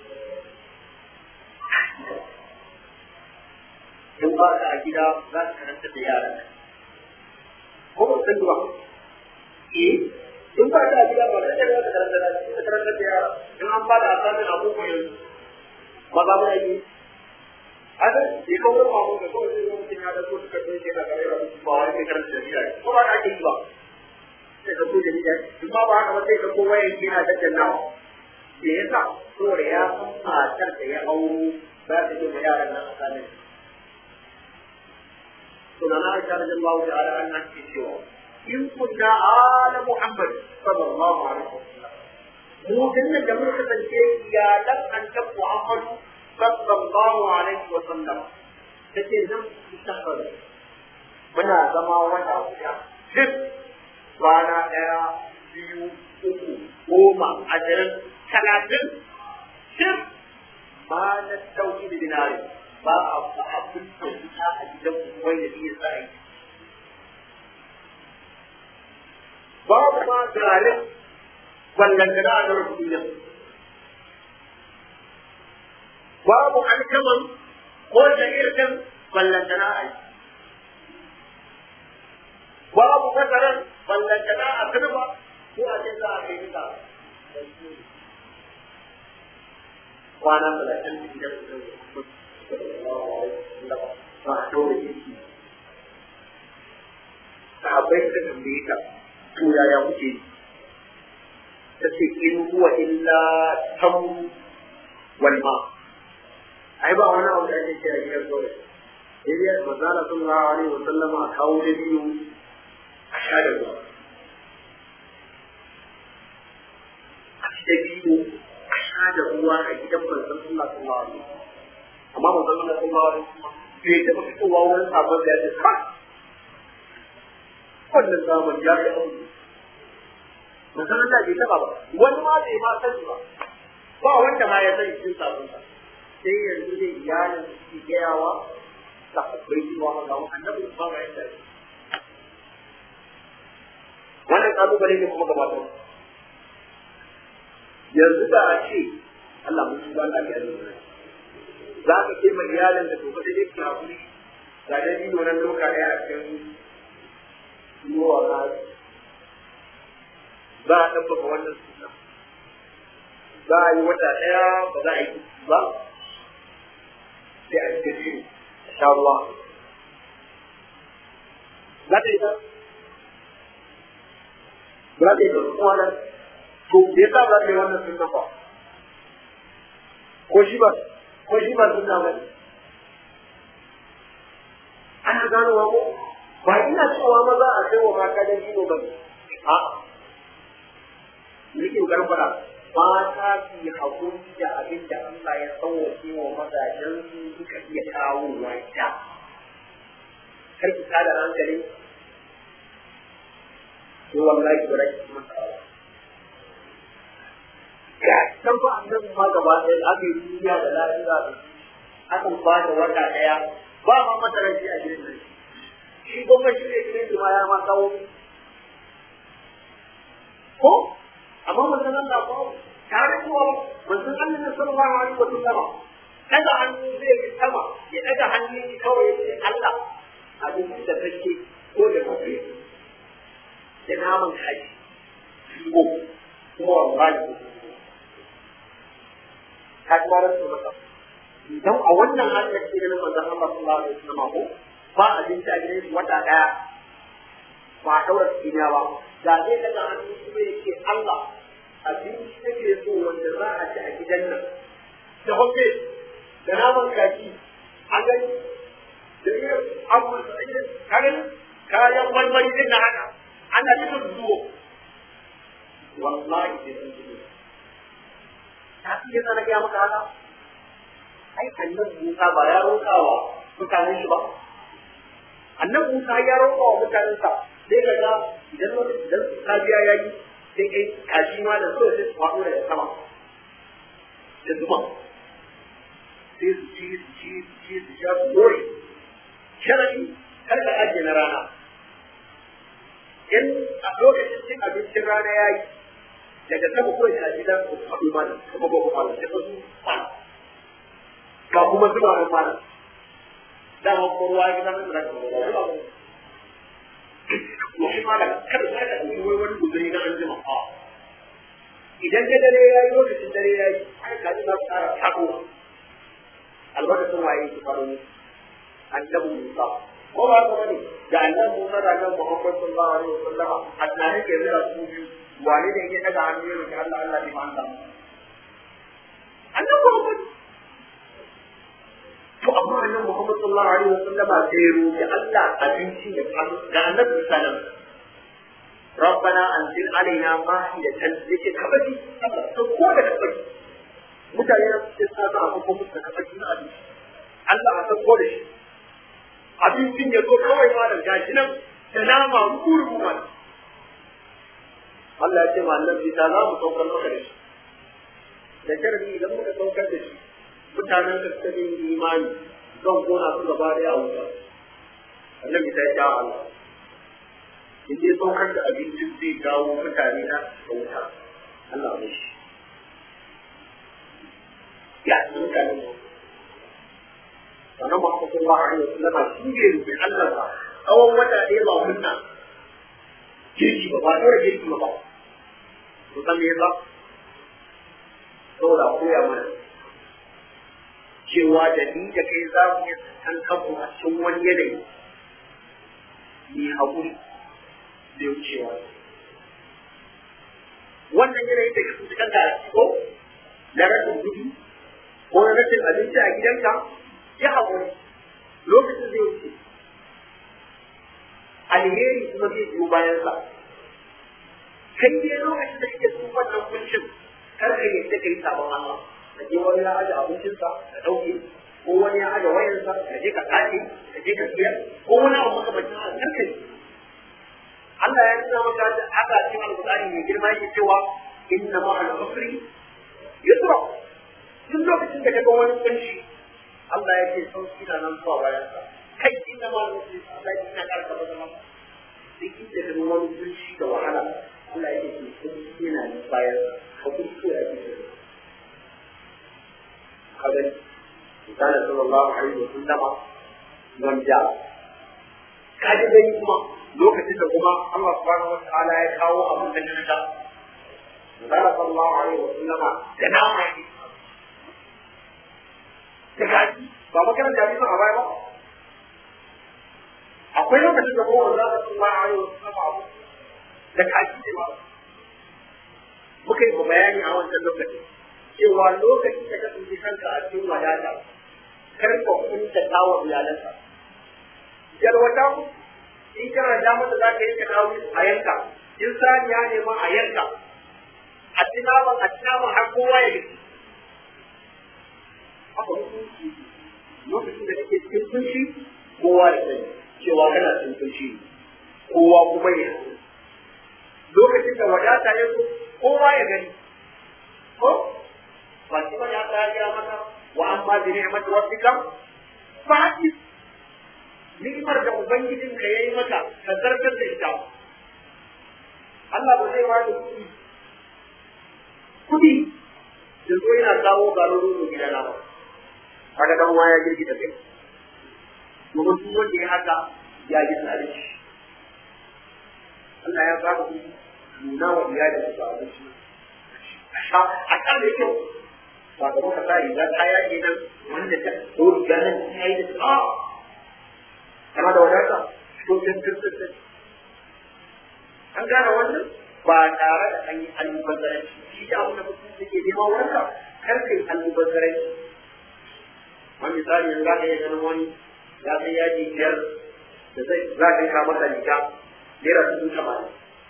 in ba ka a gida za ka karanta da yaran ko ba san ba eh in ba ka a gida ba sai ka karanta da ka karanta da yara in an ba da asamin abubuwan yanzu ba za mu yi haka sai ka wurin mamu da kawai sai mutum ya da ko suka tsoye na kare da ba wani mai karanta da yara ko ba ka ake yi ba sai ka tsoye da yara in ba ba haka ba sai ka kowa yanki yana daddannawa me yasa saboda ya san matar da ya auro za ta yi ma yaran nan asamin sunana Aisha radiyallahu ta'ala anha ce cewa in kunna ala Muhammad sallallahu alaihi wasallam mu dinnan da muka kasance iyalan annabi Muhammad sallallahu alaihi wasallam take nan istahbar muna zama wata guda duk rana daya biyu uku goma ashirin talatin duk ba na dauki da dinari ba a ba a kunta wuta a gidan wanda iya tsari babu ma garin ballantana a garin duniya babu alkaman ko shahirkan ballantana a yi babu masarar ballantana a turba ko a ce za a kai nika kwana talatin da gidan duniya ba a dole yake sahabbai suka tambaye ta to yaya kuke ta ce in huwa illa tamu wal ma ai ba wani abu da ake kira gidan dole sai dai manzala sallallahu alaihi wa sallama a kawo da biyu a sha da ruwa a ci da biyu a sha da ruwa a gidan manzon Allah sallallahu alaihi wa sallam amma manzon Allah sallallahu alaihi wasallam bai taɓa fitowa wurin sabon da ya ce ka wannan zaman ya yi aure manzon Allah bai taɓa ba wani ma bai ma sani ba ba wanda ma ya sani cikin sabon sa sai yanzu dai iyalin su gayawa da akwai cewa ga annabi ba ga yadda wannan kalubale ne kuma gaba ɗaya yanzu da a ce Allah mun ba Allah ya yi za ka ce mai iyalin da tofa da yake hakuri ga da yi wannan doka ɗaya a cikin yiwuwa na za a ɗabbaka wannan suna za a yi wata ɗaya ba za a yi ba sai a yi biyu a sha ruwa za ta yi ta za ta yi ta kuma nan to me yasa za ta yi wannan suna ba ko shi ba ko shi ba suna ba ana ganowa ko ba ina cewa maza a kai wa mata da jino ba a nake garin fara mata su haƙuri da abin da Allah ya sauwaƙe wa mazajen su suka iya kawo wa ita kar ki tada hankali ko wallahi ko rai masa ya san ba annabi ma gaba ɗaya aka yi duniya da lafiya da aka ba da wata ɗaya ba ma mata rai a gidan nan shi gwamnati ne gidan ma ya ma kawo ko amma manzon Allah ko tare kuwa manzon Allah ne sallallahu alaihi wa sallam daga hannu zai yi sama ya daga hannu kawai ya ce Allah abinci da take ko da kafe da naman kaji ko kuma wallahi ka ji marar su masa idan a wannan hanyar ke ganin manzon Allah sallallahu alaihi wasallam ko ba abinci a gidan wata daya ba daura tsinya ba da zai daga hannu kuma yake Allah abinci take so wanda za a ci a gidan nan da hoke da naman kaji a gani da irin abubuwan da ake kayan kayan marmari din na haka ana cikin zuwa wallahi da sun ji ta fiye sana gaya maka haka ai annabi Musa ba ya roƙa wa mutanen shi ba annabi Musa ya roƙa wa mutanen sa sai ka ga idan wani idan safiya ya yi sai kai kashi ma da so sai su faɗo daga sama da zuma sai su ci su ci su ci su sha su dore sharadi kar ka ajiye na rana in a lokacin cin abincin rana ya yi daga sama kawai a gidan su faɗo mana kuma ba kuma da sai su ba ba kuma zuba da mana dama ko ruwa ya gidan da ka ba ba ko shi ma da kada ka da wani wani guduri na an jima a idan ka dare ya yi lokacin dare ya yi ai ka ji za su tsara sako albarkacin waye su faru annabi Musa ko ba ka bane da annabi Musa da annabi Muhammad sallallahu alaihi wasallam a tare ke zira su biyu wani da yake daga hannu ya roki Allah Allah ne ma Allah annabi Muhammad to amma annabi Muhammad sallallahu alaihi wasallam sai roki Allah abinci da kasu ga annabi sallallahu ربنا أنزل علينا مائدة ذكر كبدي تقول كبدي mutane na cikin tsada a kuma musu da kafafi na abinci Allah a san da shi abincin ya zo kawai ma da gashi nan da nama rubu ma Allah ya ce ma annabi ta za mu saukar maka da shi da sharri idan muka saukar da shi mutanen da suka yi imani zan gona su gaba da ya wuta annabi ta ya Allah in dai saukar da abincin zai dawo mutane na da wuta Allah ya shi ya mutane ne sannan ba ku kuma a yi sallama shi ne rubin Allah ba tsawon wata ɗaya ba munna kirki ba ba ɗora kirki ba ba ku san me yasa saboda koya mana cewa da ni da kai za mu yi san kanmu a cikin wani yanayi ni haƙuri da wucewa wannan yanayin da ka tsinci kanka a ciki ko na rashin gudu ko na rashin abinci a gidanka ya haƙuri lokacin zai wuce alheri kuma zai biyo bayansa kai ne lokacin da kake cikin wannan kuncin kar ka yadda ka yi sabon Allah ka je wani ya aje abincinsa ka ɗauke ko wani ya aje wayarsa ka je ka kace ka je ka siyar ko wani abu makamancin haka kar ka yi Allah ya nuna maka da haka cikin alƙur'ani mai girma yake cewa inna ma'al usri yusra duk lokacin da ka ga wani kunshi Allah ya ce sauki na nan zuwa bayan sa kai inna ma'al usri Allah ya nuna karka ba zama duk inda ka ga wani kunshi da wahala Allah ya ce sauki yana nan bayan sa ka kunshi ya ce kaga misali sallallahu alaihi wa sallama wanda kaji dai kuma lokacin da kuma Allah subhanahu wa ta'ala ya kawo abin da ya da Allah sallallahu alaihi wa sallama da nama ne da gaji ba makaran da bisa a baya ba akwai lokacin da kuma Allah sallallahu alaihi wa sallama da kaji ne ba muka yi bayani a wancan lokacin cewa lokacin da ka tsinci kanka a cikin wadata kar ka kunta tawa iyalanka yalwata ku in kana da mata za ka yi ka dawo a yanka in saniya ne ma a yanka a tinaban a tinaban har kowa ya gaji haka mutunci lokacin da kake cikin kunci kowa ya sani cewa kana cikin kunci kowa kuma ya sani lokacin da wadata ya zo kowa ya gani ko ba shi ba ya ta ya maka wa amma bi ni'mati rabbika fa hadith ni'imar da ubangijin ka yayi maka ka zartar da ita Allah ba zai wani kuɗi kuɗi da zo yana kawo garo nono gida na ba kaga dan waya girgi da kai domin duk wanda ya haka ya yi zalunci Allah ya baka ku nuna wa iyali da ba abinci a sha a kan da kyau ba ga muka sa riga kaya ke nan wanda ta ko riga nan ta yi da a kana da wadata ko jin kirkirkir an gane wannan ba tare da an yi almubazzaranci shi da abin da mutum suke nema wanda kar kai almubazzaranci wani misali yanzu za ka iya ganin wani ya sai yaji biyar da zai za ka yi ka masa riga naira dubu tamanin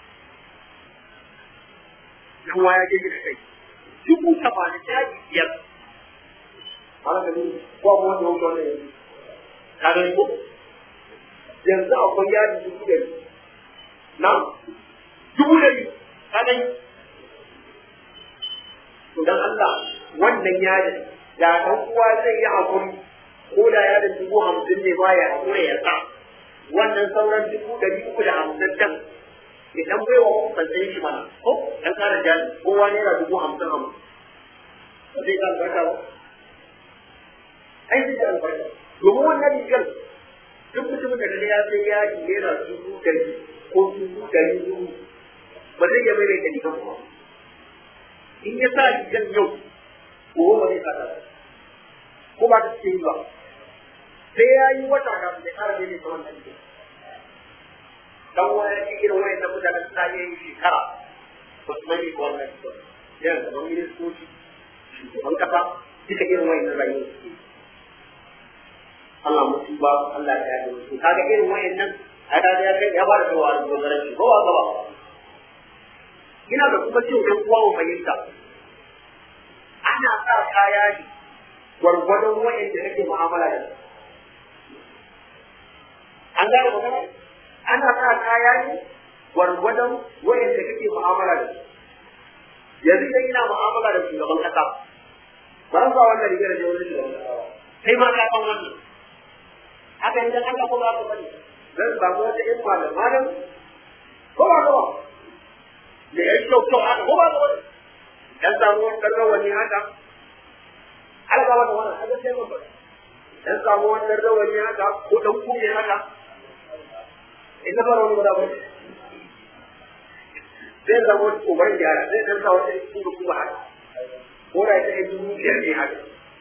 yan waya je da kai dubu tamanin yaji biyar ana gani ko abu wanda wanda wanda yanzu ka gani ko yanzu akwai yaji dubu ɗari na dubu ɗari ka gani to dan Allah wannan yajin da ɗan uwa zai yi hakuri ko da yajin dubu hamsin ne ba ya hakuri ya sa wannan sauran dubu ɗari uku da hamsin can idan bai wa kuka sai shi mana ko dan kara jani kowa naira dubu hamsin hamsin ba zai ka albarka ba ai zai ka albarka domin wannan rigar duk mutumin da ya sai yaji naira dubu ɗari ko dubu ɗari dubu ba zai iya mai da rigar ba in ya sa rigar yau gobe ba zai sa ta ko ba ta cikin ba sai ya yi wata kafin ya kara ne ta wannan rigar dan wani irin wayan da mutane suna yin shekara ba su mai ko wannan rigar yan kamar ministoci shugaban kasa duka irin wayan da rayuwar su Allah mutu ba Allah ya yi mutu kaga irin wayan nan a da ya kai ya ba da kowa da gogaranci ko ba ba ina da kuma cewa ɗan uwa mu fahimta ana sa kaya ne gwargwadon wa'anda kake mu'amala da su an gane magana ana sa kaya ne gwargwadon wa'anda kake mu'amala da su yanzu idan ina mu'amala da shugaban kasa ba zan sa wannan rigar da wani shugaban kasa sai ma ka san wannan haka idan an ga ko ba ka bane zan samu wata ƴan malam malam ko ba ko da ya kyau kyau haka ko ba da wani dan samu wani ɗan rawani haka alga wata wani haka sai mu bari dan samu wani ɗan rawani haka ko ɗan kuye haka in na fara wani guda ba zai zama wani kokarin gyara zai dan sa wani kuma kuma haka ko da ita ne dubu biyar ne haka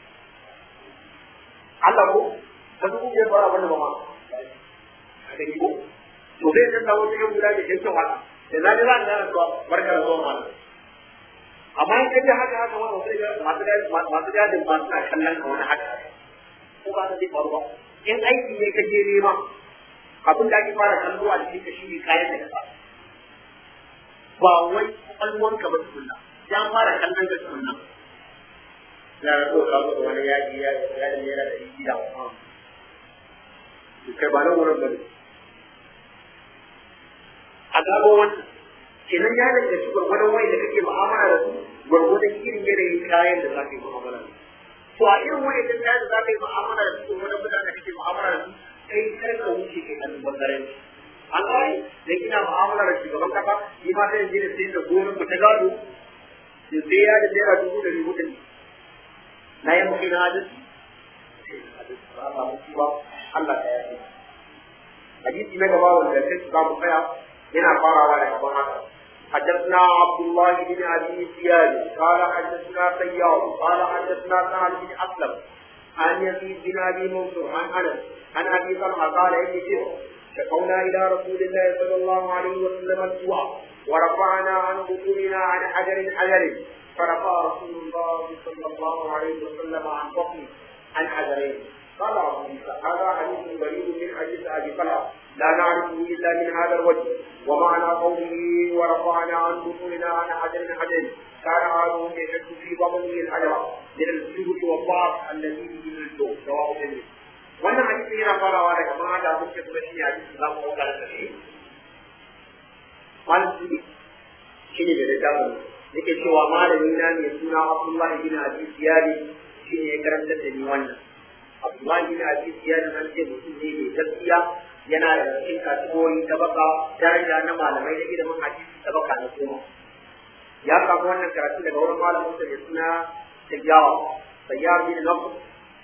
Allah ko ka dubu biyar fara wani ba ma a gani ko to zai dan sa wani yan guda da ke kyau haka da zai za a gane zuwa barkar zuwa mana amma in kaje haka haka wani sai ga masu gadi masu gadi ba suna kallon ka wani haka ko ba ta zai faru ba in aiki ne kaje nema abin da ake fara kallo a cikin ka shine kayan da ka ba wai kwallon ka ba tukunna ya fara kallon ka tukunna ya ko ka ga wani yaji ya ya ne yana da gida kai ba nan wurin bane a gabo wannan kenan ya daga shi gwargwadon wai da kake mu'amala da su gwargwadon irin yanayin kayan da za ka yi mu'amala da su to a irin wani da kayan da za ka yi mu'amala da su wani mutane da kake mu'amala da su kai kar ka wuce kai kan bangaren an kai da kina mu'amala da shugaban kasa ni ma sai je da sai da gonan ku ta gado sai sai ya da naira dubu da dubu da na yi mutum na hadisi Allah ya yi hadisi na gaba wanda kai za mu tsaya yana farawa da gaban haka حدثنا عبد الله بن ابي زياد قال حدثنا سيار قال حدثنا سهل بن اسلم عن يزيد بن ابي منصور عن انس عن ابي طلحه قال اني شكونا الى رسول الله صلى الله عليه وسلم الجوع ورفعنا عن بطوننا عن حجر حجر فرفع رسول الله صلى الله عليه وسلم عن بطنه عن حجرين قال ابو عيسى هذا حديث غريب من حديث ابي طلحه لا نعرفه الا من هذا الوجه ومعنى قوله ورفعنا عن بطوننا عن حجر حجر كان عادهم يشد في بطنه الحجر من الجهد والضعف الذي من الجوع سواء منه wannan hadisi yana farawa daga ma da muke kuma shi hadisi za mu ɗauka da shi malami shi ne da littafin yake cewa malami na ne suna Abdullahi bin Abi Ziyad shi ne ya karanta da ni wannan Abdullahi bin Abi Ziyad an ce mutum ne mai gaskiya yana da cikin kategori ta baka daraja na malamai da ilimin hadisi ta baka na kuma ya samu wannan karatu daga wurin malamin da suna Sayyawa Sayyar bin Nafs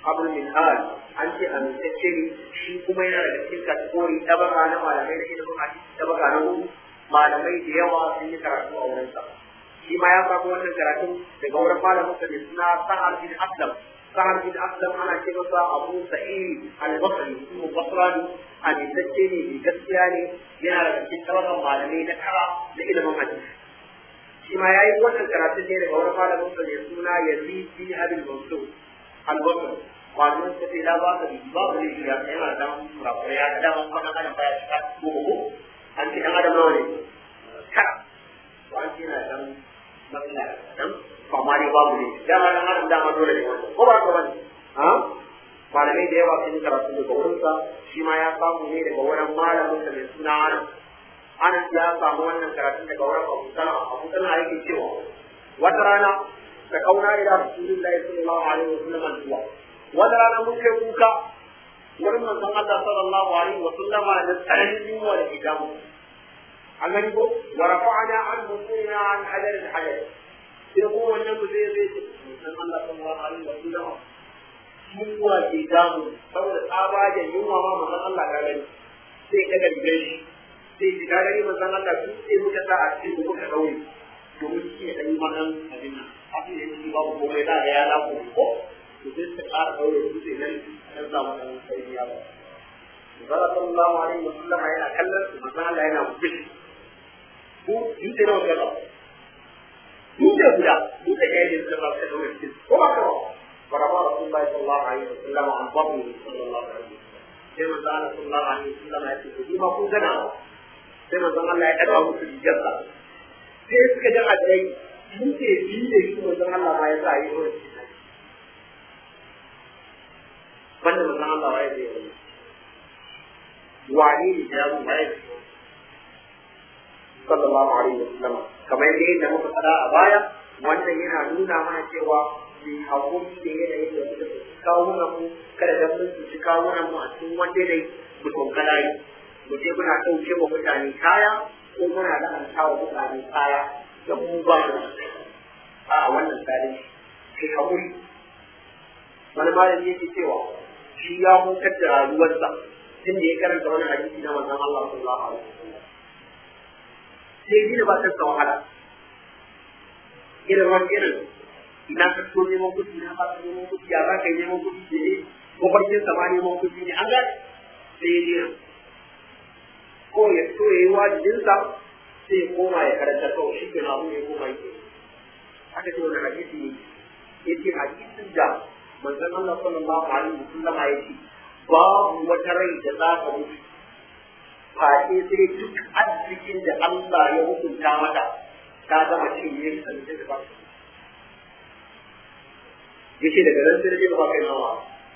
abul minhal an ce amintacce ne shi kuma yana da cikin kategori tabaka na malamai da ilimin hadisi tabaka na hudu malamai da yawa sun yi karatu a wurinsa shi ma ya samu wannan karatun daga wurin malamin sa mai suna Sa'ad bin Aslam Sa'ad bin Aslam ana ce masa Abu Sa'id al-Basri kuma Basrani amintacce ne mai gaskiya ne yana da cikin tabakan malamai na tara na ilimin hadisi shi ma yayi wannan karatun ne daga wurin malamin sa mai suna Yazid bin Abi Mansur al-Basri malamin sa ce la ba ka bi babu ne ya yana da kurakura ya da dama kuma kana baya shi ko ko an ce dan adam nawa ne tara wani yana dan matsala dan ba ma ne babu ne dama dan adam dama dole ne wannan ko ba ka bane ha malamai da yawa sun yi karatu daga wurinsa shi ma ya samu ne daga wurin malamin sa mai suna Anas Anas ya samu wannan karatu daga wurin Abu Salama Abu Salama yake cewa wata rana ta kauna ila Rasulullahi sallallahu alaihi wasallam zuwa wata rana mun kai kuka wurin manzon Allah sallallahu alaihi wasallama da tsananin yunwa da hijabu an gani ko wa rafa'na an musina an hadar al-hadar sai ko wannan mu zai zai manzon Allah sallallahu alaihi wasallama yunwa ke damu saboda tsabagen yunwa ma manzon Allah ka gani sai ka garbe shi sai ki ga gani manzon Allah sun sai muka sa a cikin muka daure domin shi ya dan manan abin nan abin da yake babu komai da ya lako ko to sai ka ƙara daure su sai nan dan samu dan sai ya ba sallallahu alaihi wasallam yana kallon su manzon Allah yana mutum ko yi da rawa da yi da guda yi da yayin da ba ka daure shi ko ba ka ورفع رسول الله صلى الله عليه وسلم عن بطنه صلى الله عليه وسلم كما قال صلى الله عليه وسلم يقول بما كنا كما قال الله يدعو في الجنة sai suka ji adai mun ce bi da shi manzon Allah ma ya sa yi wurin banda manzon Allah ya yi wani ne ya mu bai sallallahu alaihi wasallam kamar yadda muka fada a baya wannan yana nuna mana cewa bi hakuri da yanayin da suka kawo mu kada da mun ci kawo mu a cikin wanda dai mu tonkala yi mu je muna dauke mu mutane kaya ko muna da an kawo mutane kaya da mu ba mu a wannan tsari sai hakuri wani malami yake cewa shi ya hutar da rayuwarsa tun da ya karanta wani hadisi na manzon Allah sallallahu alaihi wasallam sai gida ba ta wahala irin wani irin ina ka so neman kuɗi na ba ka neman kuɗi ya za ka yi neman kuɗi da ne mafarkin sama neman kuɗi ne an gane sai ya dina ko ya so ya yi wajibinsa sai ya koma ya karanta kawai shi ke na abu ya koma yake haka ce wani hadisi ne ya ce hadisin da manzon Allah sallallahu alaihi wasallam ya ce babu wata rai da za ka mutu face sai duk arzikin da Allah ya hukunta mata ta gama cin yin sannan da ba yace daga nan sai da ba kai nawa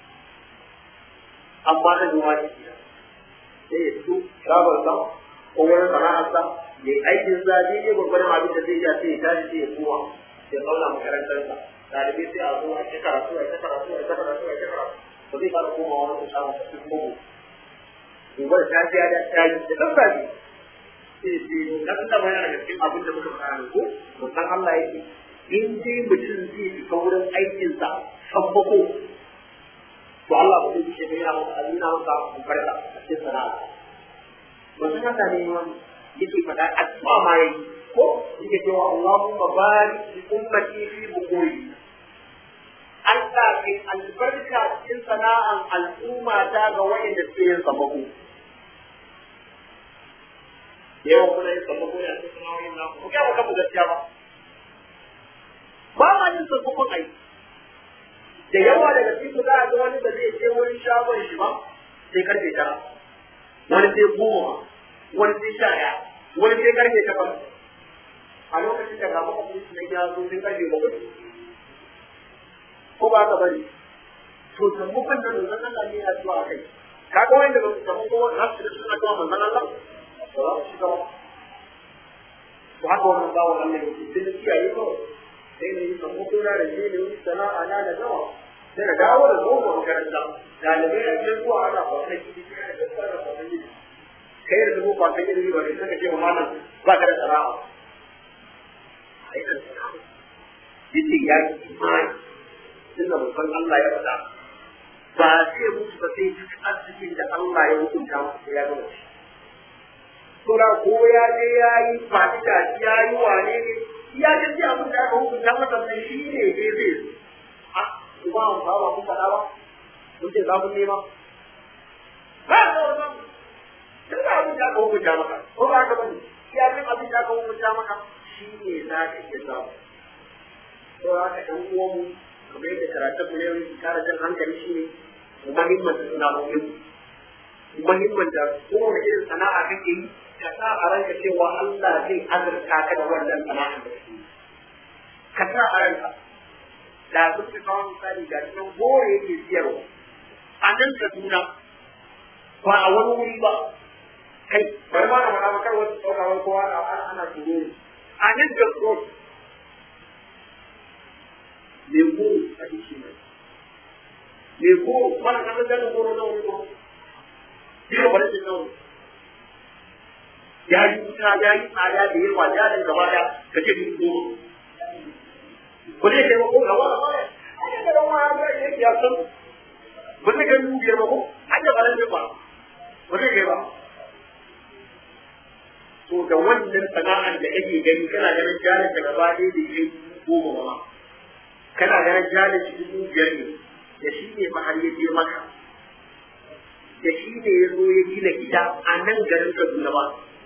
amma da duwa ce sai ya fito shagon sa ko wani sana'ar sa ya aikin sa ne ne gurgurin abin da zai ya sai ya tashi sai ya kowa ya zauna makarantar sa dalibai sai a zo a ci karatu a ci karatu a ci karatu a ci karatu ba zai fara koma wani su shagon sa cikin kogo gobe da tafiya da tayi da tsari sai sai da kuma bayan da cikin abin da muka fara ko mutan Allah yake in dai mutum zai fita wurin aikinsa sabbako to Allah ba zai ce yana masa alina masa barka a cikin sana'a wannan haka ne yake faɗa addu'a ma yayi ko yake cewa Allahumma barik li ummati fi bukuri Allah kai albarka cikin sana'an al'umma ta ga wayanda suke yin sabbako yawan kuna yin sabbako ne a cikin sana'o'in naku ko ya baka gaskiya ba ba ma yin sabbakon aiki da yawa daga cikin za a ga wani da zai je wurin shagon shi ba sai karfe tara wani sai goma wani sai sha ɗaya wani sai karfe takwas a lokacin da gaba a kuma na ya zo sai karfe bakwai ko ba ka bari to sammakon da manzon Allah ne ya zuwa kai kaga wanda ba su samu kowa za su da suna zuwa manzon Allah ba za su shiga ba to haka wannan bawo Allah ne sai da kiyaye kawai sai ne samu kuna da ne wani sana'a na da nawa sai da dawo da zo makaranta dalibai a cikin kuwa ana kwasan gidi sai da kwasan kwasan gidi kai da zuwa kwasan gidi ba ne saka ce wa malam ba ka da sana'a ai da sana'a yace ya yi imani tunda mutum Allah ya faɗa ba sai mutu ba sai cikin arzikin da Allah ya hukunta masa ya gama shi. Sura ko ya je ya yi fa'ida ya yi wane ne ya ga ji abin da aka hukunta masa sai shi ne dai zai a kuma an ba mu faɗa ba mun ce za mu nema ba ba ba duk abin da aka hukunta maka ko ba ka bane ya ga abin da aka hukunta maka shi ne za ka iya samu. To haka ɗan uwanmu kamar yadda karatun mu ne wani kara jan hankali shi ne muhimmanta sana'o'in muhimmanta kowane irin sana'a kake yi ka sa a ranka cewa Allah zai azurta ka da wannan sana'a da kake yi ka sa a ranka da sun fi kawo misali ga cikin gore yake siyarwa a nan Kaduna ba a wani wuri ba kai bari ma na faɗa maka wasu ɗaukawar kowa ana tsoro a nan da road me goro a cikin mai me goro mana kan ganin goro na wuri ko ina bare da nawo ya yi ta ya yi tsaya da yawa ya da gaba da kace ni goro ko ne ke ko gaba da ai da da wani da yake ya san ba zai ga ni ba ko an da bare da ba ba zai ga ba to da wannan sana'ar da kake gani kana ganin jarin da gaba ɗaya da yake goma ba kana ganin jarin shi dubu biyar ne da shi ne ma har ya je maka da shi ne ya zo ya gina gida a nan garin Kaduna ba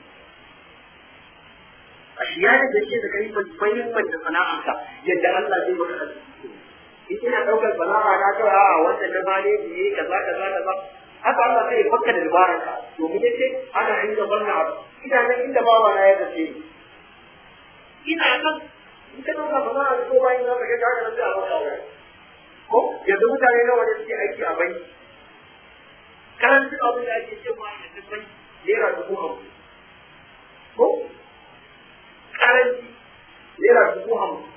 a shi ya da ke da kai muhimmancin sana'arka yadda Allah zai maka arziki in ina ɗaukar sana'a na kawai a wannan na bane ne kaza kaza kaza haka Allah sai ya fakka da dabararka domin yace ana inda wannan abu ina nan inda baba na ya kace ina nan in ka dauka sana'a ko bayan za ka ga ka ga sai a baka ko yanzu mutane nawa ne suke aiki a banki kan duk abin da ake cewa a cikin banki naira dubu hamsin ko karanci naira dubu hamsin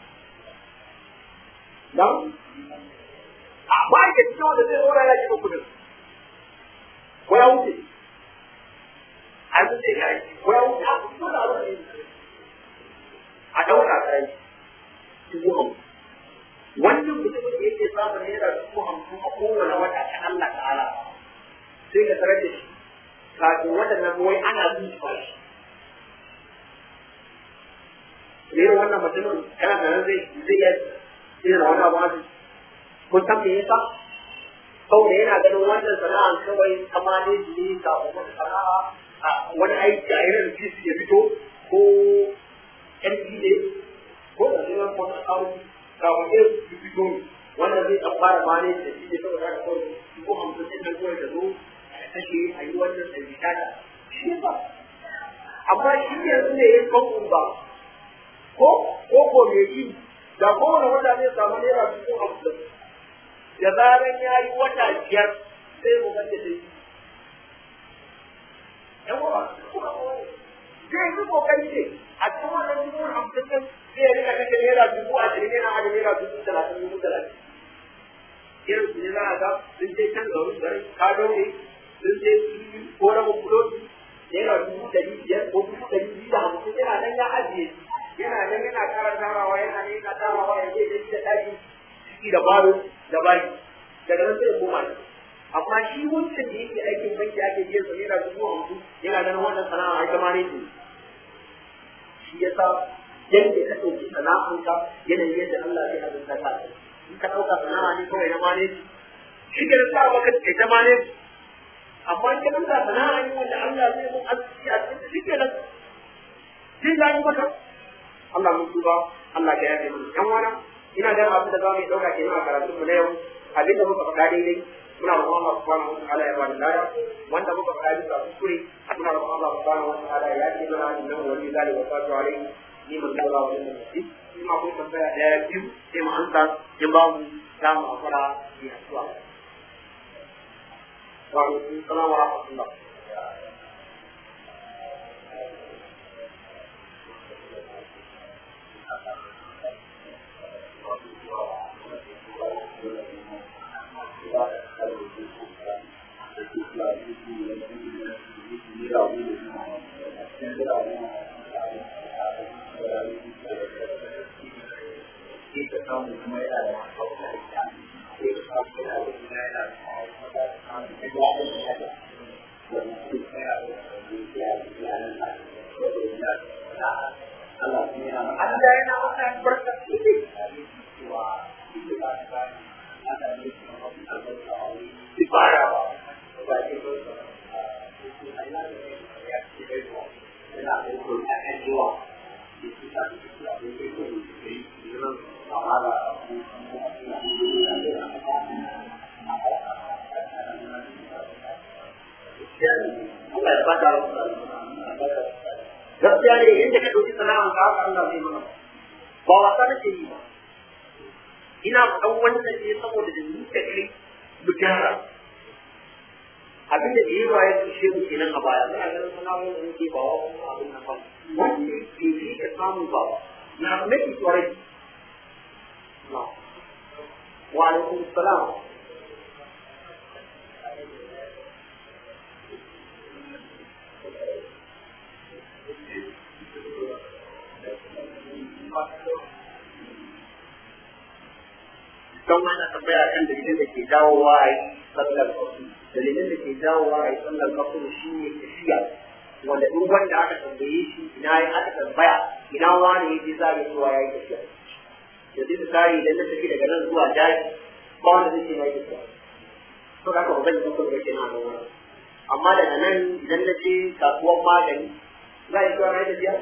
dan a ba ke cikin wanda zai dora ya kiba kudin ko ya wuce a zuce ya yi ko ya wuce a kusa da abin da a dauka kai dubu hamsin wannan mutumin da yake samun naira dubu hamsin a kowane wata ta Allah ta'ala sai ka tarar da shi kafin waɗannan wai ana bin shi bashi ne wannan mutumin kana da zai zai iya irin wani abu haka kun san me yasa saboda yana ganin wannan sana'a kawai kama ne ne kafin wata sana'a wani aiki a irin fisi ya fito ko N P A ko da jiran wata kawo kafin ya fito wanda zai ɗan fara mane da shi ne saboda haka kawai ko hamsin ɗin nan kawai da zo a kashe a yi wannan ɗabi'a da shi ba amma shi yanzu ne ya kan ba ko ko ko me yi da kowane wata zai samu naira dubu hamsin da zaran ya yi wata biyar sai mu ganta da shi yawa zai yi kokari ne a cikin wannan dubu hamsin ɗin zai rika kashe naira dubu ashirin yana hada naira dubu talatin dubu talatin irin su ne za a ga sun je can garin garin ka daure sun je ko rabin kuloti naira dubu ɗari biyar ko dubu ɗari biyu da hamsin yana nan ya ajiye yana nan yana ƙara tarawa yana nan yana tarawa ya zai da ɗaki ciki da baro da bari daga nan sai ya koma ne amma shi wancan da yake aikin banki ake biyan sa naira dubu hamsin yana nan wannan sana'a ai kama ne ce shi yasa yadda ka ɗauki sana'anka yanayin yadda Allah zai azurta ka in ka ɗauka sana'a ne kawai na mane shi ke da sa maka kai ta mane amma in ka ɗauka sana'a ne wanda Allah zai mun arziki a cikin shi ke nan zai zai maka Allah mun tuba Allah ka yafe mana yan wana ina da abin da za mu yi ɗauka ke a karatun mu na yau abin da muka faɗa daidai muna roƙon Allah subhanahu wa ta'ala ya bani lada wanda muka faɗa bisa kuskure muna roƙon Allah subhanahu wa ta'ala ya ce mana innahu wali zalika wa sallu alaihi ni man daura wa wannan nasi in ma kun tambaya daya biyu sai mu ansa in ba mu za mu afara ya zuwa wa alaikum salam wa rahmatullah samu kuma yana da gaskiya ne inda ka ɗauki sana'an ka haka Allah zai mana ba wasa nake yi ba ina ɗan wannan ne saboda da ni da kai mu gyara abin da da yawa ya tushe mu kenan a baya muna ganin sana'o'in da muke ba wa kuma abin nan ba wanda ke fi ka samu ba na make it already wa alaikum salam don mana tambaya kan dalilin da ke jawowa a yi sallar kafin dalilin da ke jawowa a yi sallar kafin shi ne tafiya wanda duk wanda aka tambaye shi ina ya aka tambaya ina wani ya je za a yi zuwa ya yi tafiya yanzu misali idan na tafi daga nan zuwa daji ba wanda zai ce na yi tafiya to da haka ba zan yi dukkan da ke na nan wani amma daga nan idan na je kasuwan magani za a yi cewa na yi tafiya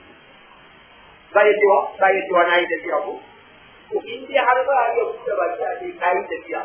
za a yi cewa za a yi cewa na yi tafiya ko ko in dai har za a iya buɗe baki a ce ka yi tafiya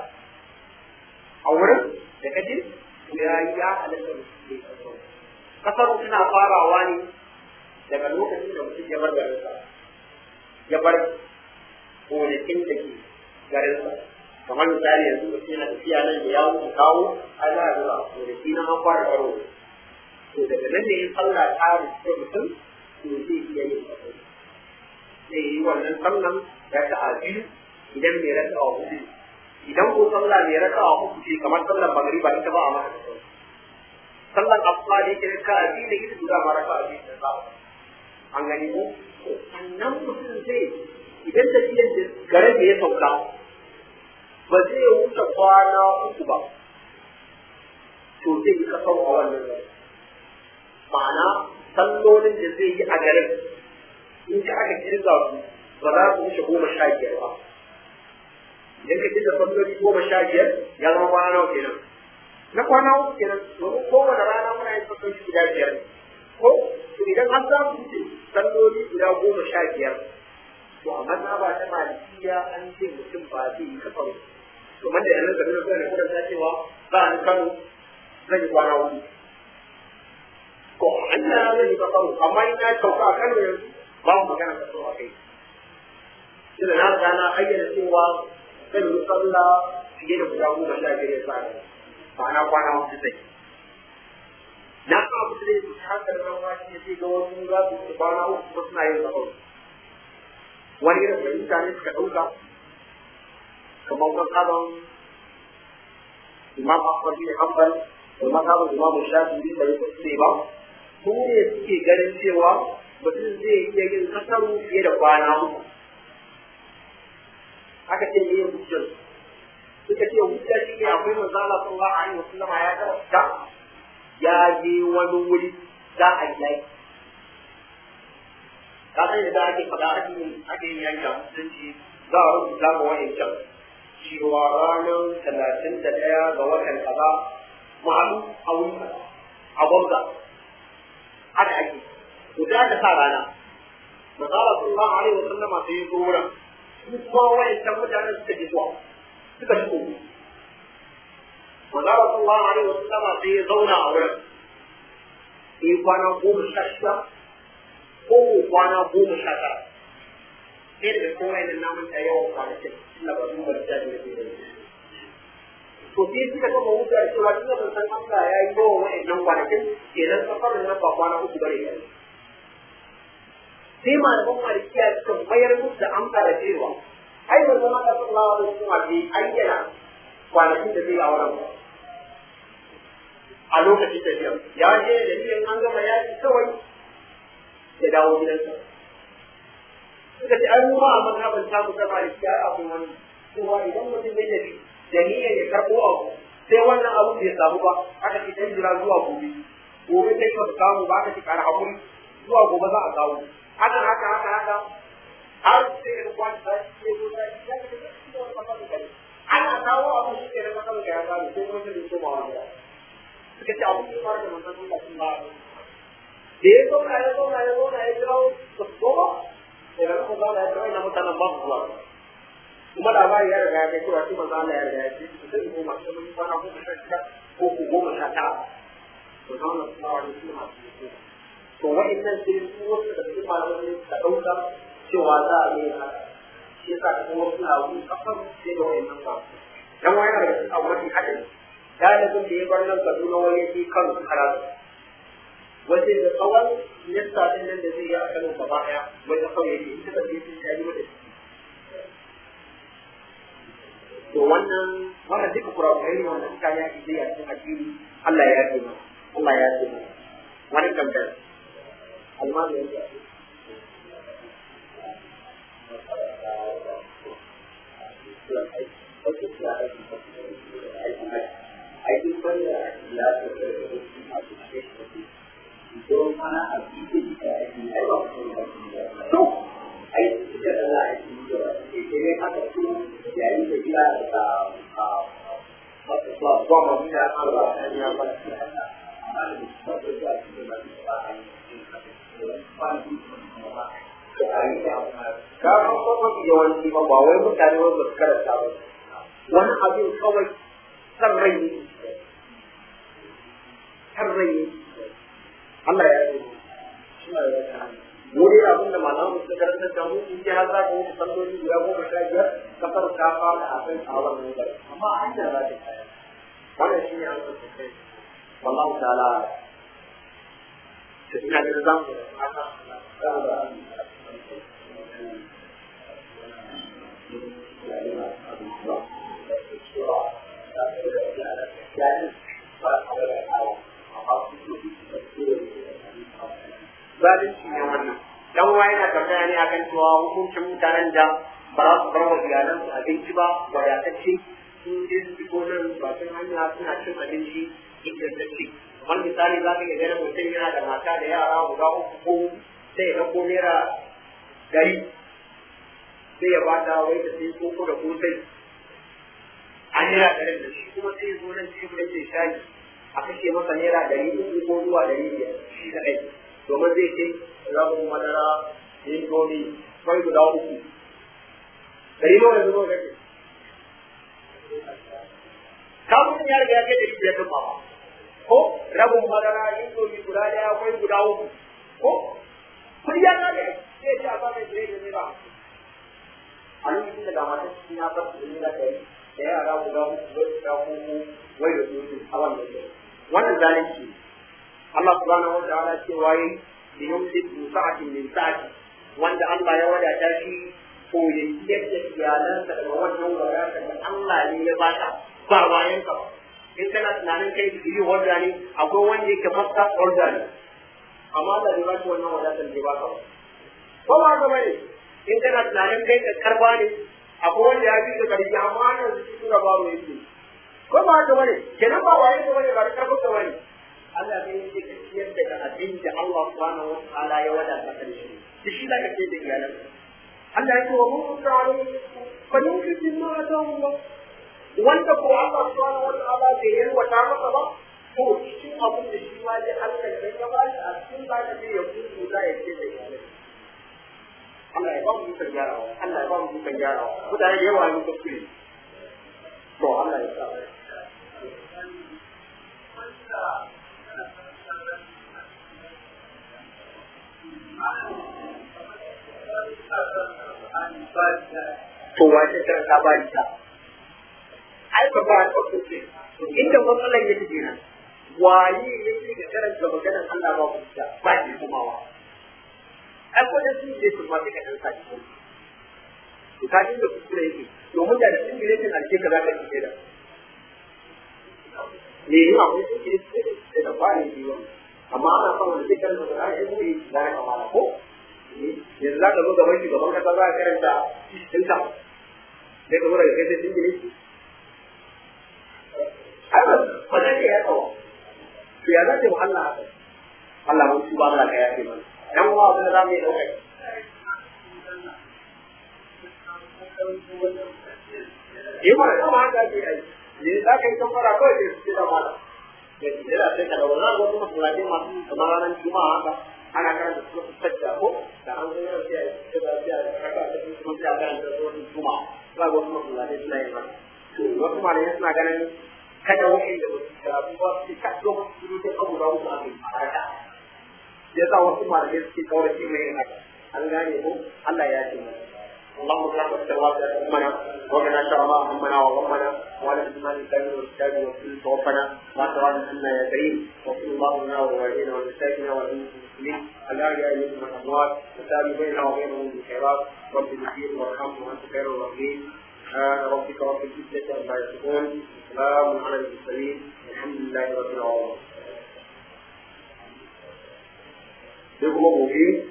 a wurin da ka je to ya yi ya halatta da su ke kasar kasar suna farawa ne daga lokacin da mutum ya bar garinsa ya bar gonakin da ke garinsa kamar misali yanzu mutum yana tafiya nan da ya wuce kawo a za a zuwa gonaki na an fara karo to daga nan ne in Allah ta rufe mutum to zai iya yin kasar zai yi wannan sallan raka a biyu idan mai raka a hudu idan ko sallah mai raka a hudu ce kamar sallan magariba ita ba a maka da sallan asuba da yake raka a biyu da ita guda ma raka a biyu da za an gani ko sannan mutum zai idan tafiyar da garin da ya sauka ba zai wuce kwana uku ba to zai yi kasau a wannan garin ma'ana sallolin da zai yi a garin in ka aka kirga su ba za su wuce goma sha biyar ba idan ka kirga salloli goma sha biyar ya zama kwana nawa kenan na kwana uku kenan domin kowane rana muna yin salloli guda biyar ko to idan an za su wuce salloli guda goma sha biyar to a mazhaba ta malikiya an ce mutum ba zai yi kafar domin da yanzu da nuna da kuma ta cewa ba ni kano zan yi kwana hudu ko an na zan yi kafar amma ina sauka a kano yanzu ba mu magana da a kai ina na ga na ayyana cewa zan yi sallah fiye da guda goma sha biyar ya sa ma'ana kwana hudu zai na sa abu da zai hankali rawa shi ne sai ga wasu za su ci kwana uku kuma suna yin kafar wani irin fahimta ne suka ɗauka kamar mazhaban imam ahmad bin hanbal da mazhaban imam shafi'i da yake sai ba su ne suke ganin cewa mutum zai iya yin kasaru fiye da kwana uku aka ce yin hujjar suka ce hujja shi ne akwai manzala sallallahu alaihi wasallam ya karanta ya je wani wuri za a yi ka san da ake faɗa ake ake yin yanki a musulunci za a rubuta ga wa'ancan cewa ranar talatin da ɗaya ga watan kaza mu haɗu a wuri a gwamza haka ake to da aka sa rana misala sallallahu alaihi wa sallama sai ya zo wurin su kuma wa'ancan mutanen suka ji zuwa suka shigo misala sallallahu alaihi wa sallama sai ya zauna a wurin sai kwana goma sha shida ko kwana goma sha tara sai daga kowa idan namun ta yawan kwanakin ina ba duba da jami'a da ke da to sai suka kama wuta da cewa tun da san Allah ya yi yawan wa'annan kwanakin kenan safarin nan ba kwana uku bane ne sai malaman malikiya suka mayar musu da amsa da cewa ai ba zama da sallallahu alaihi wasallam bai ayyana kwanakin da zai aure ba a lokacin tafiya ya je da niyan an gama yaki kawai ya dawo gidansa suka ce an ma a mazhaban ta mu zama da kiyaye abin wani kuma idan mutum ya tafi da niyyar ya karɓo abu sai wannan abu bai samu ba aka ci dan jira zuwa gobe gobe sai ka samu ba aka ci ƙara hakuri zuwa gobe za a kawo haka haka haka haka har sai ya kwanta sai ko sai ya ce kare sai kuma sai koma wani suka ce abin da ya fara da manzon Allah sun ba da ya zauna ya zauna ya zauna ya jawo su koma da ya zama zauna ya kawai na mutanen ba su zuwa kuma labari ya riga ya kai cewa shi manzon Allah ya riga ya ce su sai goma sai mun kwana goma sha shida ko ku goma sha tara to zauna su kawo da su masu yi to wa'annan sai su wasu da su malamai da ɗauka cewa za a yi haka shi yasa ta kuma suna wuri kafin sai da wa'annan ba dan wani daga cikin abu mafi haɗari dalibin da ya bar nan Kaduna wani shi kan karatu wajen da tsawon nista ɗin nan da zai yi a Kano gaba ɗaya wanda kawai yake ita da yake ya yi mata to wannan wannan duka kurakurai ne wanda suka yi ake a cikin addini Allah ya yafe mana Allah ya yafe mana wani tambayar almanu ya yafe aikin banda ya tafi da masu shekaru don mana a cikin da aikin aiwa to aikin da za a yi da ke ne haka su yayin da gida da masu zuwa zuwa masu da Allah ya yi ba su da haka amma da masu zuwa su da masu ba a yi ka san kuma yawanci ba ba wai mutane wanda su karanta ba wani abin kawai san rai ne san rai ne Allah ya yi mu dai abin da malamu su karanta da mu in ji har za ka wuce salloli guda goma sha biyar kasar ta fara a kan tsawon nan gari amma an da za ta kaya wannan shi ne an san kai wallahu ta'ala to ina da zamu da haka saboda zalunci ne wannan dan uwa yana tambaya ne akan cewa hukuncin mutanen da ba za su bar wa iyalansu abinci ba wadatacce sun je su fito nan ba sun hanya suna cin abinci ingantacce wani misali za ka iya ganin mutum yana da mata da yara guda uku ko sai ya ɗauko naira dari sai ya bata wai da sai koko da kosai a naira ɗarin da shi kuma sai ya zo nan cikin da ke shayi a kashe masa naira ɗari uku ko zuwa ɗari biyar shi kaɗai domin zai ce rabin madara indomi kwai guda uku ɗari nawa yanzu nawa kake kamun ya riga ya kai ɗari biyar ɗin ba ko rabin madara indomi guda ɗaya kwai guda uku ko kun ya kare sai ce a ba mai ɗari da naira a lokacin da damar cikin ya bar su da kai da yara guda uku wai guda uku wai da su a wannan gari wannan zalunci Allah subhanahu wa ta'ala ce waye bi yumlik sa'atin min sa'ati wanda Allah ya wadata shi ko ya yadda iyalansa daga wannan wadata da Allah ne ya bata ba wayan ka in kana tunanin kai yi wanda ne akwai wanda yake fasta order ne amma Allah ya bata wannan wadatar da ba ka ko ba ga bane in kana tunanin kai ka karba ne akwai wanda ya fi ka karbi amma nan su tura baro yake ko ba haka bane kenan ba waye ko bane ba da karfin ka bane Allah ne yake ka ciyar da abin da Allah subhanahu wa ta'ala ya wadata ka da shi shi da kake da iyalan Allah ya ce wa mun ta'ala fa yunfi ma atawalla wanda ko Allah subhanahu wa ta'ala bai yalwata masa ba to cikin abin da shi ma ya Allah ya ba shi a cikin da kake ya kuku da yake da iyalan Allah ya ba mu dukkan gyarawa Allah ya ba mu dukkan gyarawa mutane da yawa ne kuskure to Allah ya sa to wace karanta ba ita ai ba ba ko ce inda matsalan yake kenan waye yake ga karanta maganar Allah ba ku ta ba shi kuma wa ai ko da sun je su ma take kan sai to ka dinga kuskure yake domin da sun gire kin alke ka zaka ci da ne ni ma kun ci da ba ni biyo amma ana son wanda zai karanta da ai mu yi da kamar ko yanzu za ka zo gaban shi gaban kasa za ka karanta ɗinka sai ka zo daga kai sai sun gire shi ai ba ba zai iya yawa to ya za ta yi Allah haka Allah mun tuba Allah ka yafe mana dan uwa abin da za mu yi ɗaukar eh ba kama haka ake yi ne za ka yi kafara kawai sai su ce da mala da jira sai ka dawo na wasu masallatai masu kamar ranar juma'a haka ana karanta su su sajja ko da an zama sai a yi da sai a raka da su kuma sai a karanta su su juma'a za ga wasu masallatai suna yin haka to wasu malamai suna ganin kada wani da wasu karatu ba su ka lokacin su sai abu da wasu a kai a raka ya sa wasu malamai suke kawai shi mai yin haka an gane ko Allah ya ce mana اللهم صل وسلم على امنا وقنا شر ما همنا وغمنا وعلى الايمان الكامل والكتاب والسنه توفنا ما تراد منا يا كريم وصل الله لنا ووالدينا ونسائنا والمسلمين الاحياء منهم والاموات وتابع بيننا وبينهم بالخيرات رب اغفر وارحمهم وانت خير الراحمين ربك رب العزه عما يصفون سلام على المرسلين الحمد لله رب العالمين.